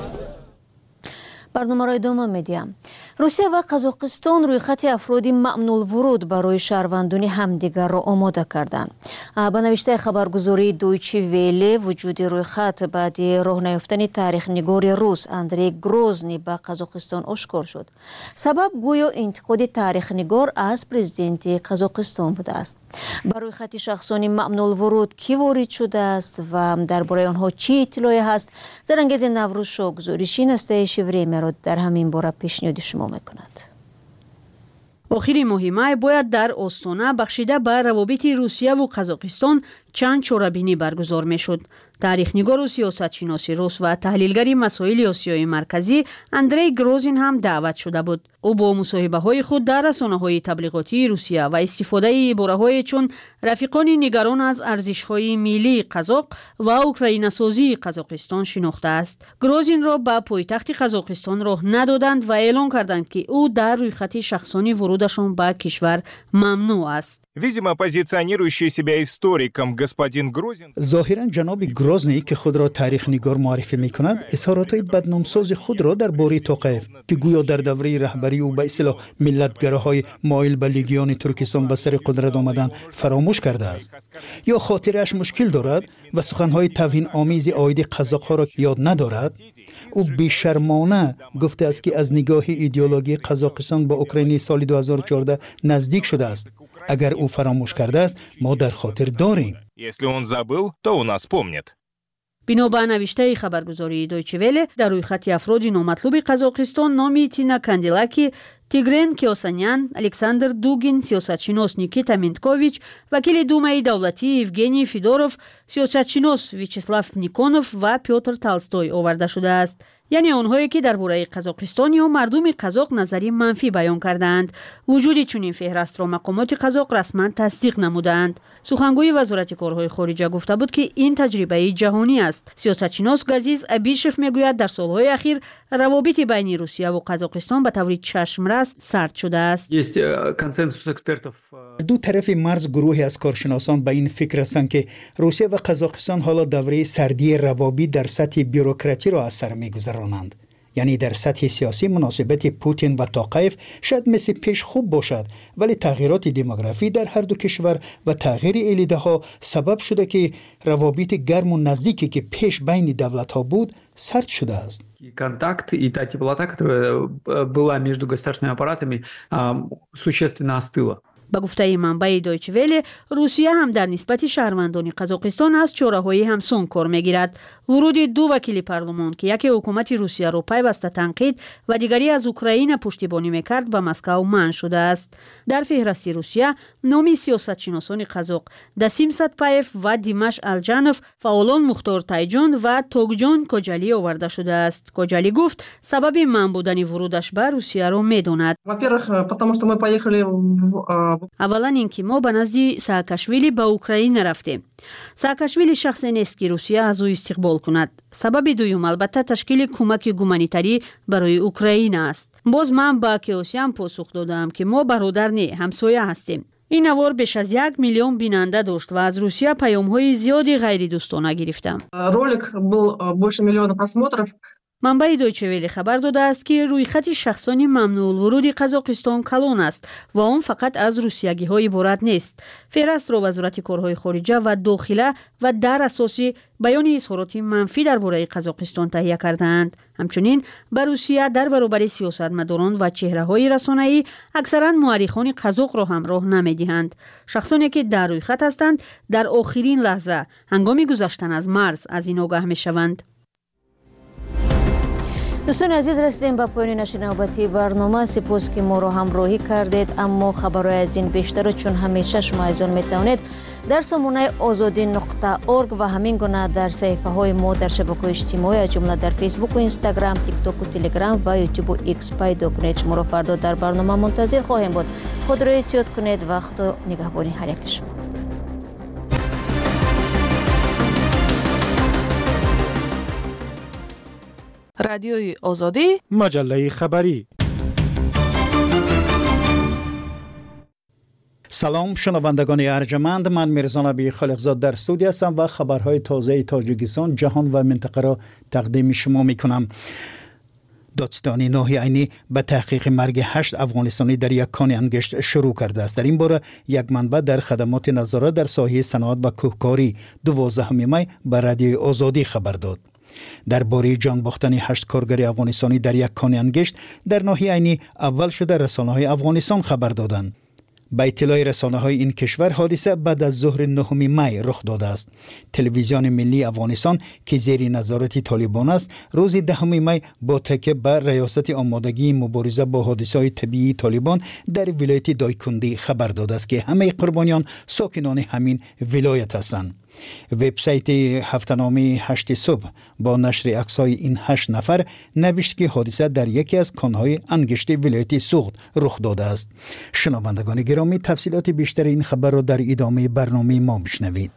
барномаро идома медиҳам. русия ва қазоқистон рӯйхати афроди маъмнулвуруд барои шаҳрвандони ҳамдигарро омода карданд. ба навиштаи хабаргузории Дойче Веле вуҷуди рӯйхат баъди роҳ наёфтани таърихнигори рус Андрей Грозний ба Қазоқистон ошкор шуд. сабаб гӯё интиқоди таърихнигор аз президенти Қазоқистон будааст. ба рӯйхати шахсони маъмнулвуруд кӣ ворид шудааст ва дар бораи онҳо чӣ иттилоъе ҳаст? Зарангези Наврӯзшо гузориши настаиши времяро дар ҳамин бора пешниҳоди шумо мекунад. охири моҳи май бояд дар остона бахшида ба равобити Русияву Қазоқистон чанд чорабинӣ баргузор мешуд. таърихнигору сиёсатшиноси рус ва таҳлилгари масоили Осиёи марказӣ Андрей Грозин ҳам даъват шуда буд. ӯ бо мусоҳибаҳои худ дар расонаҳои таблиғотии Русия ва истифодаи ибораҳое чун рафиқони нигарон аз арзишҳои миллии қазоқ ва украинасозии Қазоқистон шинохтааст. Грозинро ба пойтахти Қазоқистон роҳ надоданд ва эълон карданд ки ӯ дар рӯйхати шахсони вурудашон ба кишвар мамнӯъ аст. Видимо, позиционирующий себя историком господин Грозин. Зохиран ҷаноби Грозний ки худро таърихнигор муаррифӣ мекунад, изҳоротҳои бадномсози худро дар бори Тоқаев ки гӯё дар давраи раҳбарии ӯ ба истлоҳ миллатгароҳои моил ба легиони Туркистон ба сари қудрат омадан фаромӯш кардааст. ё хотирааш мушкил дорад ва суханҳои тавҳиномези оиди қазоқҳоро ёд надорад. ӯ бешармона гуфтааст ки аз нигоҳи идеологии Қазоқистон ба Украини соли 2014 наздик шудааст. Агар ӯ фаромӯш кардааст, мо дар хотир дорем. Если он забыл, то у нас помнит. бино ба навиштаи хабаргузории Дойче Веле, дар рӯйхати афроди номатлуби Қазоқистон номи Тина Канделаки, Тигрен Кеосанян, Александр Дугин, сиёсатшинос Никита Минткович, вакили Думаи давлатӣ Евгений Федоров, сиёсатшинос Вячеслав Никонов ва Пётр Толстой оварда шудааст. яъне онҳое ки дар бораи Қазоқистон ё мардуми қазоқ назари манфӣ баён кардаанд. вуҷуди чунин феҳрастро мақомоти қазоқ расман тасдиқ намуданд. сухангӯи вазорати корҳои хориҷа гуфта буд ки ин таҷрибаи ҷаҳонӣ аст. сиёсатшинос Газиз Абишев мегӯяд дар солҳои ахир равобити байни Русияву Қазоқистон ба таври чашмрас сард шудааст. Есть консенсус экспертов. ду тарафи марз гурӯҳе аз коршиносон ба ин фикр ҳастанд ки Русия ва Қазоқистон ҳоло давраи сардии равобит дар сатҳи бюрократиро аз сар мегузаронанд. яъне дар сатҳи сиёсӣ муносибати Путин ва Тоқаев шояд мисли пеш хуб бошад, вале тағйироти демографӣ дар ҳарду кишвар ва тағйири элидаҳо сабаб шуда ки равобити гарму наздике ки пеш байни давлатҳо буд сард шудааст. Контакт и та теплота, которая была между государственными аппаратами, существенно остыла. ба гуфтаи манбаи Дойче Веле, Русия ҳам дар нисбати шаҳрвандони Қазоқистон аз чораҳои ҳамсон кор мегирад. вуруди ду вакили парлумон ки яке ҳукумати Русияро пайваста танқид ва дигари аз Украина пуштибонӣ мекард ба Москав манъ шудааст. дар феҳрасти Русия номи сиёсатшиносони қазоқ Дасим Сатпаев ва Димаш Алҷанов, фаъолон Мухтор Тайҷон ва Тогҷон Коҷалӣ оварда шудааст. Коҷалӣ гуфт сабаби манъ будани вурудаш ба Русияро медонад. Во-первых, потому что мы поехали аввалан ин ки мо ба назди Саакашвили ба Украина рафтем. Саакашвили шахсе нест ки Русия аз ӯ истиқбол кунад. сабаби дуюм албатта ташкили кӯмаки гуманитарӣ барои Украина аст. боз ман ба Кеосян посух додам ки мо бародар не, ҳамсоя ҳастем. ин навор беш аз 1 миллион бинанда дошт ва аз Русия паёмҳои зиёди ғайридӯстона гирифтам. Ролик был больше миллиона просмотров. манбаи Дойче Веле хабар додааст ки рӯйхати шахсони мамнӯъулвуруди Қазоқистон калон аст ва он фақат аз русиягиҳо иборат нест. феҳрастро вазорати корҳои хориҷа ва дохила ва дар асоси баёни изҳороти манфӣ дар бораи Қазоқистон таҳия кардаанд. ҳамчунин ба Русия дар баробари сиёсатмадорон ва чеҳраҳои расонаӣ аксаран муаррихони қазоқро ҳам роҳ намедиҳанд. шахсоне ки дар рӯйхат ҳастанд дар охирин лаҳза ҳангоми гузаштан аз марз аз ин огаҳ мешаванд. дӯстони азиз, расидем ба поёни нашри навбатии барнома. сипос ки моро ҳамроҳӣ кардед, аммо хабарҳои аз ин бештаро чун ҳамеша шумо айзон метавонед дар сомонаи озодӣ.орг ва ҳамин гуна дар саҳифаҳои мо дар шабакаҳои иҷтимоӣ аз ҷумла дар фейсбуку инстаграм, тиктоку телеграм ва ютубу икс пайдо кунед. шуморо фардо дар барнома мунтазир хоҳем буд. худро эҳтиёт кунед ва худо нигаҳбони ҳар яки шумо. رادیوی آزادی، مجله خبری. سلام شنوندگان ارجمند، من میرزا نبی خالقزاد در استودیو هستم و خبرهای تازه تاجیکستان، جهان و منطقه را تقدیم شما میکنم. دادستان ناحیه عینی به تحقیق مرگ 8 افغانستانی در یک کان انگشت شروع کرده است. در این باره یک منبع در خدمات نظارت در ساحه صنعت و کوهکاری 12 می به رادیوی آزادی خبر داد. درباره جان باختن 8 کارگر افغانستانی در یک کان انگشت در ناحیه عینی اول شده رسانه‌های افغانستان خبر دادند. به اطلاع رسانه‌های این کشور حادثه بعد از ظهر 9 می رخ داده است. تلویزیون ملی افغانستان که زیر نظارت طالبان است، روز 10 می با تکیه بر ریاست آمادگی مبارزه با حادثه‌های طبیعی طالبان در ولایت دایکندی خبر داده است که همه قربانیان ساکنان همین ولایت هستند. وبسایت هفته‌نامه 8 صبح با نشر عکس‌های این 8 نفر نوشت که حادثه در یکی از کان‌های انگشت ولایت سوخت رخ داده است. شنوندگان گرامی، تفصیلات بیشتر این خبر را در ادامه برنامه ما بشنوید.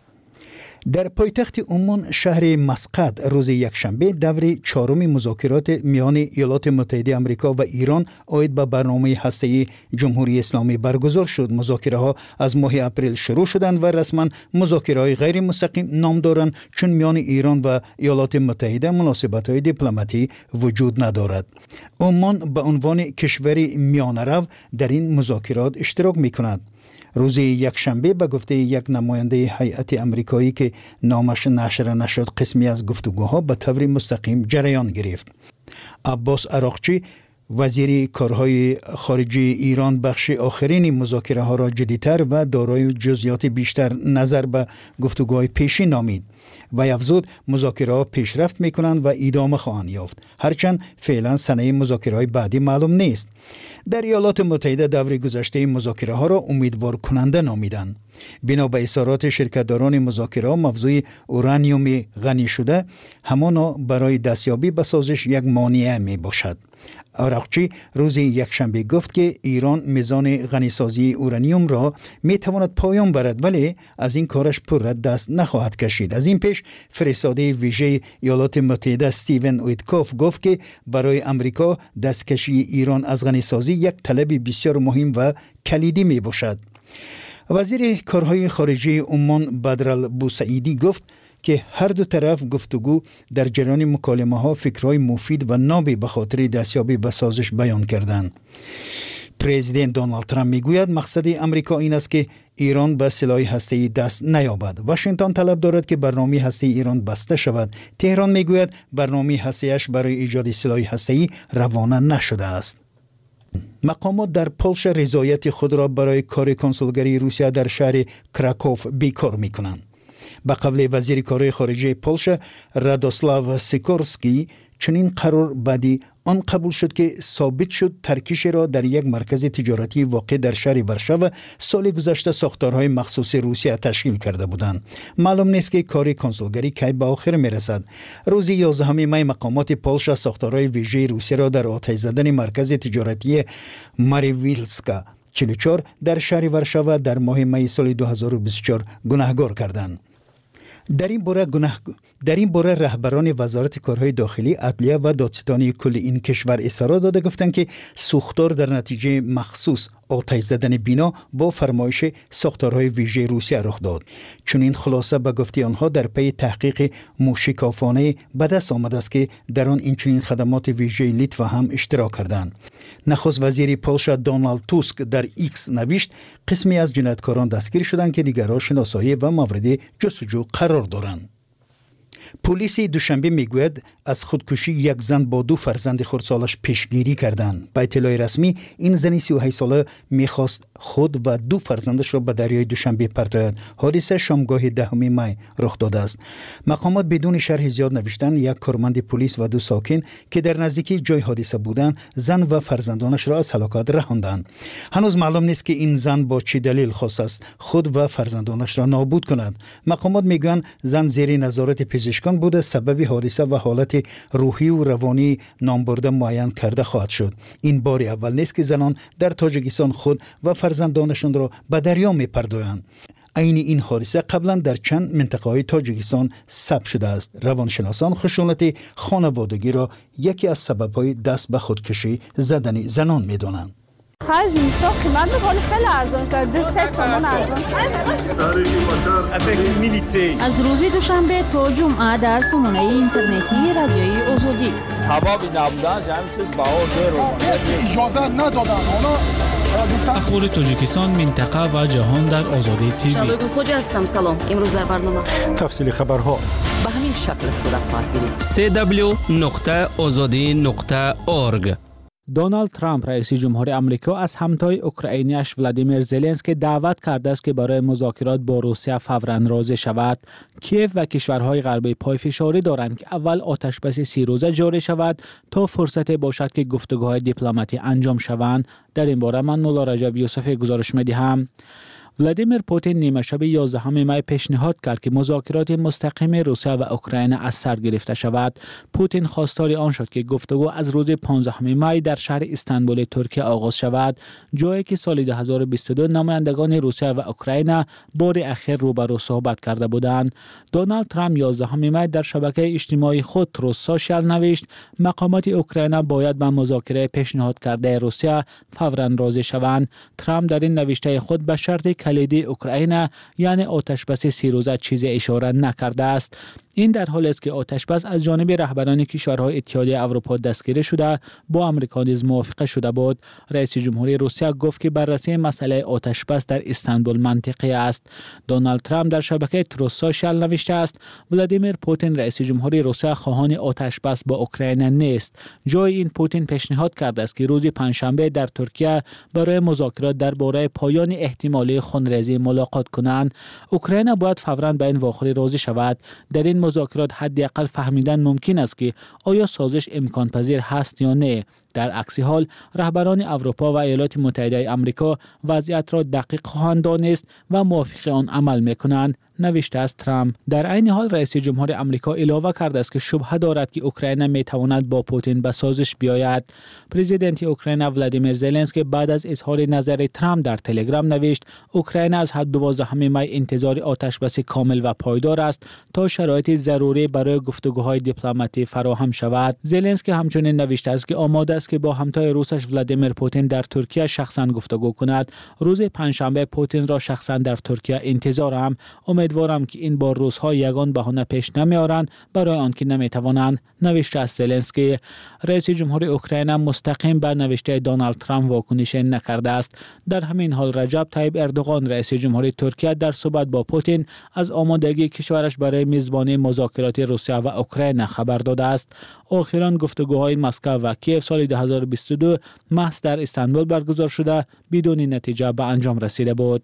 در پایتخت عمان شهر مسقط روز یکشنبه دور چهارم مذاکرات میان ایالات متحده آمریکا و ایران عاید به برنامه هسته‌ای جمهوری اسلامی برگزار شد. مذاکره‌ها از ماه اپریل شروع شدند و رسما مذاکره‌های غیر مستقیم نام دارند، چون میان ایران و ایالات متحده مناسبت‌های دیپلماتی وجود ندارد. عمان به عنوان کشوری میانه‌رو در این مذاکرات اشتراک می‌کند. روز یکشنبه به گفته یک نماینده هیئت آمریکایی که نامش نشر نشد، قسمی از گفتگوها به طور مستقیم جریان گرفت. عباس عراقچی وزیر کارهای خارجه ایران بخش آخرین مذاکره ها را جدی‌تر و دارای جزئیات بیشتر نظر به گفتگوهای پیشین نامید و افزود مذاکره ها پیشرفت میکنند و ادامه خواهند یافت، هرچند فعلا سنه مذاکره های بعدی معلوم نیست. در ایالات متحده دور گذشته مذاکره ها را امیدوار کننده نامیدند. بنا به اظهارات شرکت‌داران مذاکره ها، موضوع اورانیوم غنی شده همانا برای دستیابی به سازش یک مانع می باشد. عراقچی روز یکشنبه گفت که ایران میزان غنیسازی اورانیوم را می تواند پایان برد، ولی از این کارش پر دست نخواهد کشید. از این پیش فرستاده ویژه ایالات متحده استیون ویتکوف گفت که برای امریکا دستکشی ایران از غنیسازی یک طلب بسیار مهم و کلیدی می باشد. وزیر کارهای خارجه عمان بدرالبوسعیدی گفت که هر دو طرف گفتگو در جریان مکالمه ها فکرهای مفید و نابی به خاطر دستیابی به سازش بیان کردند. پرزیدنت دونالد ترامپ میگوید مقصد امریکا این است که ایران به سلاح هسته‌ای دست نیابد. واشنگتن طلب دارد که برنامه هسته‌ای ایران بسته شود. تهران میگوید برنامه هسته‌ایش برای ایجاد سلاح هسته‌ای روانه نشده است. مقامات در پولش رضایت خود را برای کار کنسولگری روسیه در شهر کراکوف بیکار میکنند. به قول وزیر کارهای خارجه پولش رادوسلاو سیکورسکی، چنین قرار بعدی آن قبول شد که ثابت شد ترکیش را در یک مرکز تجارتی واقع در شهر ورشو سال گذشته ساختارهای مخصوص روسیه تشکیل کرده بودند. معلوم نیست که کار کنسولگری کی به آخر میرسد. روز 11 می مقامات پولش ساختارهای ویژه روسیه را در آتش زدن مرکز تجارتی ماریویلسکا 44 در شهر ورشو در ماه می سال 2024 گناهکار کردند. در این باره رهبران وزارت کارهای داخلی، عدلیه و دادستانی کل این کشور اظهارات داده گفتند که سوختار در نتیجه مخصوص آتش زدن بینا با فرمایش ساختارهای ویژه روسیه رخ داد. چون این خلاصه به گفته آنها در پی تحقیق موشکافانه به دست آمده است که در آن اینچنین خدمات ویژه لیتوا هم اشتراک کردند. نخست وزیر پولش دونالد توسک در ایکس نوشت قسمی از جنایتکاران دستگیر شدند که دیگرها شناسایی و مورد جستجو قرار دارند. پلیس دوشنبه میگوید از خودکشی یک زن با 2 فرزند خردسالش پیشگیری کردند. به اطلاع رسمی این زن 38 ساله میخواست خود و 2 فرزندش را به دریای دوشنبه پرتاید. حادثه شامگاه 10 می رخ داده است. مقامات بدون شرح زیاد نوشتند یک کارمند پلیس و 2 ساکن که در نزدیکی جای حادثه بودند زن و فرزندانش را از هلاکت رهاندند. هنوز معلوم نیست که این زن با چه دلیل خواست است خود و فرزندانش را نابود کند. مقامات میگویند زن زیر نظارت پزشکان بوده، سبب حادثه و حالت روحی و روانی نامبرده معین کرده خواهد شد. این بار اول نیست که زنان در تاجیکستان خود و فرزندانشان را به دریا می‌پردازند. عین این حادثه قبلا در چند منطقه‌های تاجیکستان ثبت شده است. روانشناسان خشونت خانوادگی را یکی از سبب‌های دست به خودکشی زدن زنان می‌دانند. خرج اینستا قیمت می‌کنه خیلی ارزان شده، 3 تومان ارزان شده. از روز دوشنبه تا جمعه در سامانه اینترنتی رادیوی آزادی حبابی نبودن همین چیز بهار اجازه ندادن. اخبار تاجیکستان، منطقه و جهان در آزادی تیوی. شبگون خوجا هستم. سلام. امروز در برنامه تفصیل خبرها به همین شکل صورت خواهد گرفت. www.azadi.org. دونالد ترامپ رئیس جمهور آمریکا از همتای اوکراینیش ولادیمیر زلنسکی دعوت کرده است که برای مذاکرات با روسیه فوراً راضی شود. کیف و کشورهای غربی پایفشاری دارند که اول آتشبس 30 روزه جاری شود تا فرصت باشد که گفتگوهای دیپلماتی انجام شوند. در این باره من مولا رجب یوسف گزارش می‌دهم. ولادیمیر پوتین نیمه شب 11 می پیشنهاد کرد که مذاکرات مستقیم روسیه و اوکراین از سر گرفته شود. پوتین خواستار آن شد که گفتگو از روز 15 می در شهر استانبول ترکیه آغاز شود، جایی که سال 2022 نمایندگان روسیه و اوکراین بار اخیر روبرو صحبت کرده بودند. دونالد ترامپ 11 می در شبکه اجتماعی خود تروس سوشال نوشت مقامات اوکراین باید به مذاکره پیشنهاد کرده روسیه فوراً راضی شوند. ترامپ در این نوشته خود به شرط کلیدی اوکراین یعنی آتشبس 30 روزه چیزی اشاره نکرده است. این در حالی است که آتشبس از جانب رهبران کشورهای اتحادیه اروپا دستگیری شده با آمریکا نیز موافقه شده بود. رئیس جمهوری روسیه گفت که بررسی مسئله آتشبس در استانبول منطقی است. دونالد ترامپ در شبکه تروس سوشال نوشته است ولادیمیر پوتین رئیس جمهوری روسیه خواهان آتشبس با اوکراین نیست. جای این پوتین پیشنهاد کرده است که روز پنجشنبه در ترکیه برای مذاکرات درباره پایان احتمالی خونریزی ملاقات کنند. اوکراین باید فوراً به این واقعه راضی شود. در این مذاکرات حداقل فهمیدن ممکن است که آیا سازش امکان پذیر هست یا نه. در عکس حال رهبران اروپا و ایالات متحده آمریکا وضعیت را دقیق خواهند دانست و موافق آن عمل میکنند، نوشته است ترامپ. در عین حال رئیس جمهور آمریکا علاوه کرده است که شبهه دارد که اوکراین میتواند با پوتین به سازش بیاید. پرزیدنت اوکراین ولادیمیر زلنسکی بعد از اظهار نظر ترامپ در تلگرام نوشت اوکراین از 12 می انتظار آتشبس کامل و پایدار است تا شرایط ضروری برای گفتگوهای دیپلماتی فراهم شود. زلنسکی همچنین نوشته است که آماده است که با همتای روسش ولادیمیر پوتین در ترکیه شخصا گفتگو کند. روز پنجشنبه پوتین را شخصا در ترکیه انتظارم. امیدوارم که این بار روس‌ها یگان بهانه پیش نمیارند برای آنکه نمیتوانند، نوشته است زلنسکی. رئیس جمهور اوکراین مستقیم به نوشته دونالد ترامپ واکنش نکرده است. در همین حال رجب طیب اردوغان رئیس جمهور ترکیه در صحبت با پوتین از آمادگی کشورش برای میزبانی مذاکرات روسیه و اوکراین خبر داده است. اخیراً گفتگوهای مسکو و کیف سال 2022 محض در استانبول برگزار شده بدون نتیجه به انجام رسیده بود.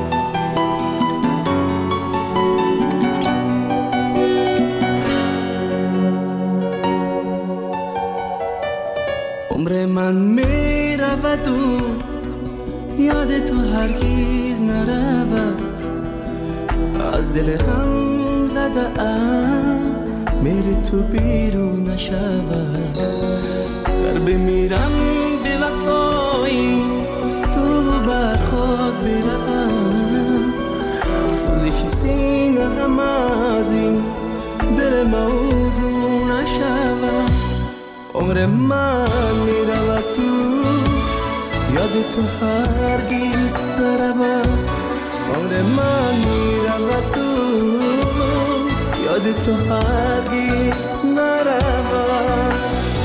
عمر من می رود و یاد تو هرگیز نرود، از دل غم زده ام میری تو بیرون نشود. در بمیرم به وفایی تو بر خود بروم، سوزش سینه غم از این دل موضوع نشود. عمر من میرود تو یاد تو هرگیز نرود. عمر من میرود تو یاد تو هرگیز نرود.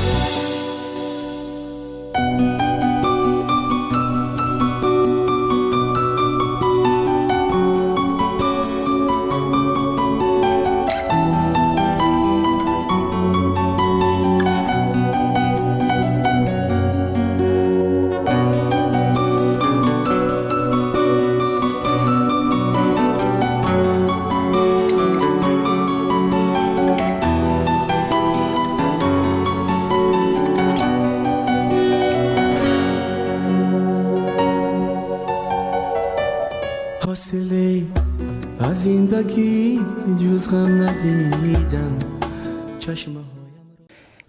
حاصله از زندگی جز غم ندیدم.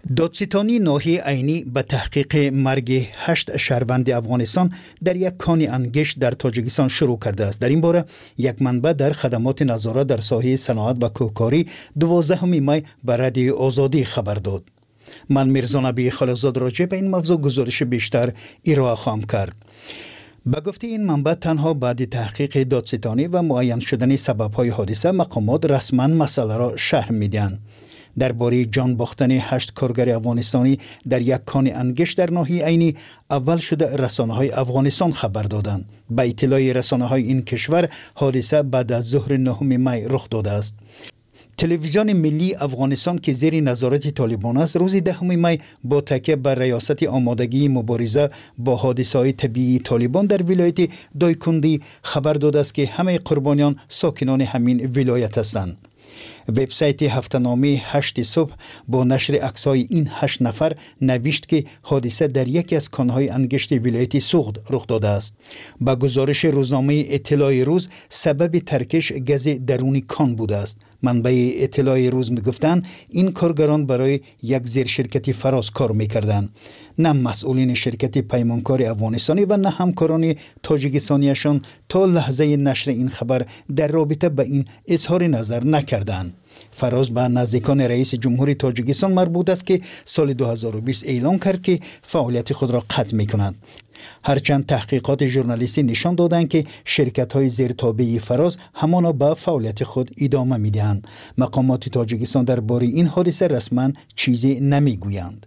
دادستانی ناحیه عینی به تحقیق مرگ 8 شهروند افغانستان در یک کان انگشت در تاجیکستان شروع کرده است. در این باره یک منبع در خدمات نظارت در ساحه صنعت و کوهکاری 12 می به رادیو آزادی خبر داد. من میرزا نبی خالقزاد راجع به این موضوع گزارش بیشتر ارائه خواهم کرد. به گفته این منبع تنها بعد تحقیق دادستانی و معین شدن سبب‌های حادثه مقامات رسما مسئله را شرح می‌دهند. درباره جان باختن 8 کارگر افغانستانی در یک کان انگشت در ناحیه عینی اول شده رسانه‌های افغانستان خبر دادند. به اطلاع رسانه‌های این کشور حادثه بعد از ظهر 9 می رخ داده است. تلویزیون ملی افغانستان که زیر نظارت طالبان است روز 10 می با تکیه بر ریاست آمادگی مبارزه با حادثه‌های طبیعی طالبان در ولایت دایکندی خبر داده است که همه قربانیان ساکنان همین ولایت هستند. وبسایت هفته‌نامه 8 صبح با نشر عکس‌های این 8 نفر نوشت که حادثه در یکی از کان‌های انگشت ولایت سوخت رخ داده است. با گزارش روزنامه اطلاع روز سبب ترکش گاز درونی کان بوده است. منبع اطلاع روز میگفتند این کارگران برای یک زیرشرکت فراز کار میکردند. نه مسئولین شرکت پیمانکار افغانستانی و نه همکاران تاجیکستانیشان تا لحظه نشر این خبر در رابطه به این اظهار نظر نکردند. فراز به نزدیکان رئیس جمهوری تاجیکستان مربوط است که سال 2020 اعلام کرد که فعالیت خود را قطع می‌کند. هرچند تحقیقات ژورنالیستی نشان دادند که شرکت‌های زیرتابع فراز همانا به فعالیت خود ادامه می‌دهند. مقامات تاجیکستان درباره این حادثه رسما چیزی نمی‌گویند.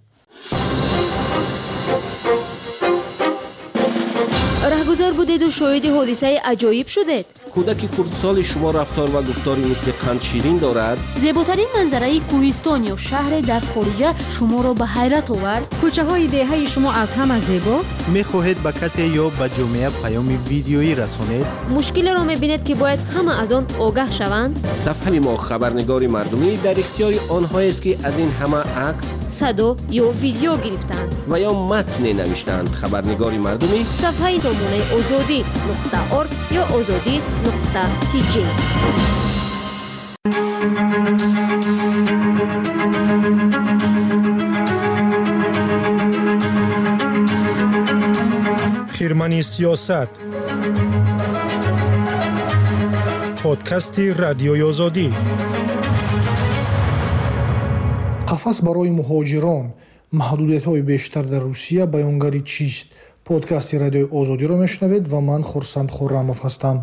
رهگذر بودید و شاهد حادثه عجایب شدید. کودک خردسال شما رفتار و گفتاری مثل قند شیرین دارد. زیباترین منظره کوهستان یا شهر در خارجه شما را به حیرت آورد. کوچه های دهه شما از همه زیباست. می‌خواهید به کسی یا به جامعه پیام ویدیویی رسانید؟ مشکل را می‌بینید که باید همه از آن آگاه شوند. صفحه ما خبرنگار مردمی در اختیار آنهایی است که از این همه عکس، صدا یا ویدیو گرفتند و یا متن نوشتند. خبرنگار مردمی صفحه نمونه azadi.org یا azadi.tj. خیرمنی سیاست، پادکست رادیوی آزادی. قفس برای مهاجران، محدودیت‌های بیشتر در روسیه بیانگری چیست؟ پادکست رادیوی آزادی را میشنوید و من خورسند خرمов هستم.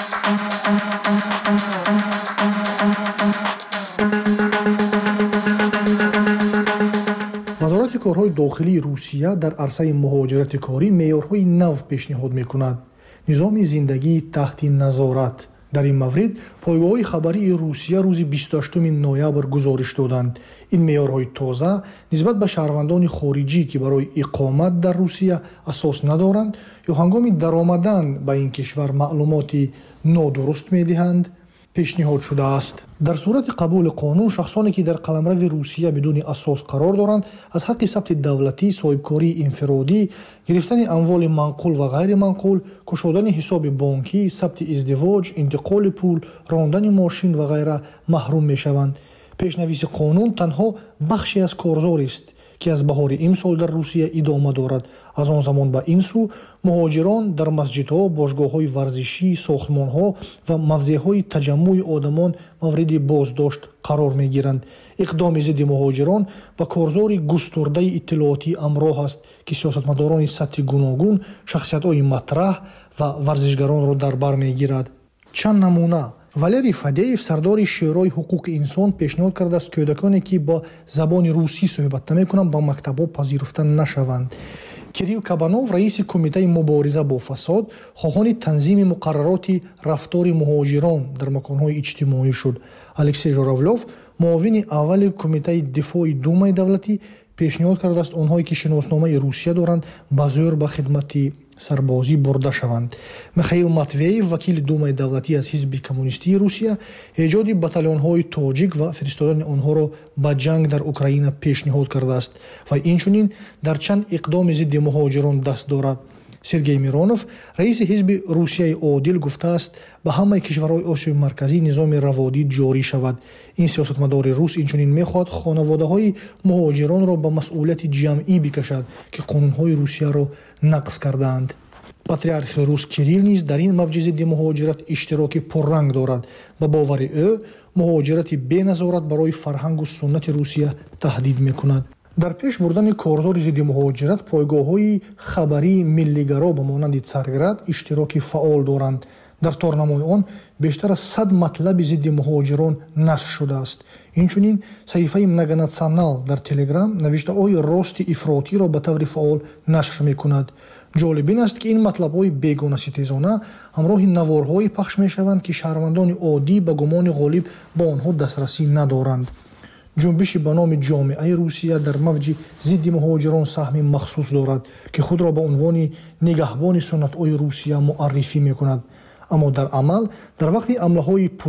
وزارت کارهای داخلی روسیه در عرصه مهاجرت کاری معیارهای نو پیشنهاد میکند. نظام زندگی تحت نظارت. در این مورد پایگاه خبری روسیه روز 28 نوامبر گزارش دادند. این معیارهای تازه نسبت به شهروندان خارجی که برای اقامت در روسیه اساس ندارند یا هنگام درآمدن به این کشور معلوماتی نادرست میدهند پیشنهاد شده است. در صورت قبول قانون شخصانی که در قلمرو روسیه بدون اساس قرار دارند از حق ثبت دولتی، صاحبکاری انفرادی، گرفتن اموال منقول و غیر منقول، گشودن حساب بانکی، ثبت ازدواج، انتقال پول، راندن ماشین و غیره محروم میشوند. پیشنویس قانون تنها بخشی از کارزاری است که از بهار امسال در روسیه ادامه دارد. از آن زمان به این سو مهاجران در مسجدها، باشگاه‌های ورزشی، ساختمان‌ها و موضع‌های تجمع آدمان مورد بازداشت قرار می‌گیرند. اقدام ضد مهاجران با کارزار گسترده اطلاعاتی همراه است که سیاستمداران سطح گوناگون، شخصیت‌های مطرح و ورزشگران را در بر می‌گیرد. چند نمونه: والری فدیف سردار شورای حقوق انسان پیشنهاد کرده است کودکانی که با زبان روسی صحبت نمی‌کنند با مکتب‌ها پذیرفته نشوند. کیریل کابانوف رئیس کمیته مبارزه با فساد خواهان تنظیم مقررات رفتار مهاجران در مکان‌های اجتماعی شد. الکسی ژوراولوف معاون اول کمیته دفاع دومای دولتی پیشنهاد کرده است آنهایی که شناسنامه روسیه دارند با زور به خدمت سربازی برده شوند. میخائیل ماتوییف وکیل دومای دولتی از حزب کمونیستی روسیه ایجاد بتالون‌های تاجیک و فرستادن آنها را به جنگ در اوکراین پیشنهاد کرده است و اینچنین در چند اقدام ضد مهاجران دست دارد. сергей миронов раиси ҳизби русияи одил гуфтааст ба ҳамаи кишварҳои осиёи марказӣ низоми раводӣ ҷорӣ шавад. Ин сиёсатмадори рус инчунин мехоҳад хонаводаҳои муҳоҷиронро ба масъулияти ҷамъӣ бикашад ки қонунҳои русияро нақз кардаанд. патриархи рус Кирилл низ дар ин мавҷи зидди муҳоҷират иштироки пурранг дорад. ба бовари ӯ муҳоҷирати беназорат барои фарҳангу суннати Русия таҳдид мекунад. дар пеш бурдани корзори зидди муҳоҷират пойгоҳҳои хабарии миллигаро ба монанди Царград иштироки фаъол доранд. дар торнамои он бештар аз 100 матлаби зидди муҳоҷирон нашр шудааст. инчунин саҳифаи Многонационал дар Телеграм навиштаҳои рости ифротиро ба таври фаъол нашр мекунад. ҷолиб ин аст ки ин матлабҳои бегонаситезона ҳамроҳи наворҳое пахш мешаванд ки шаҳрвандони оддӣ ба гумони ғолиб ба онҳо дастрасӣ надоранд. ҷунбиши ба номи ҷомеаи Русия дар мавҷи зидди муҳоҷирон саҳми махсус дорад ки худро ба унвони нигаҳбони суннатҳои Русия муаррифӣ мекунад. аммо дар амал дар вақти ҳамлаҳои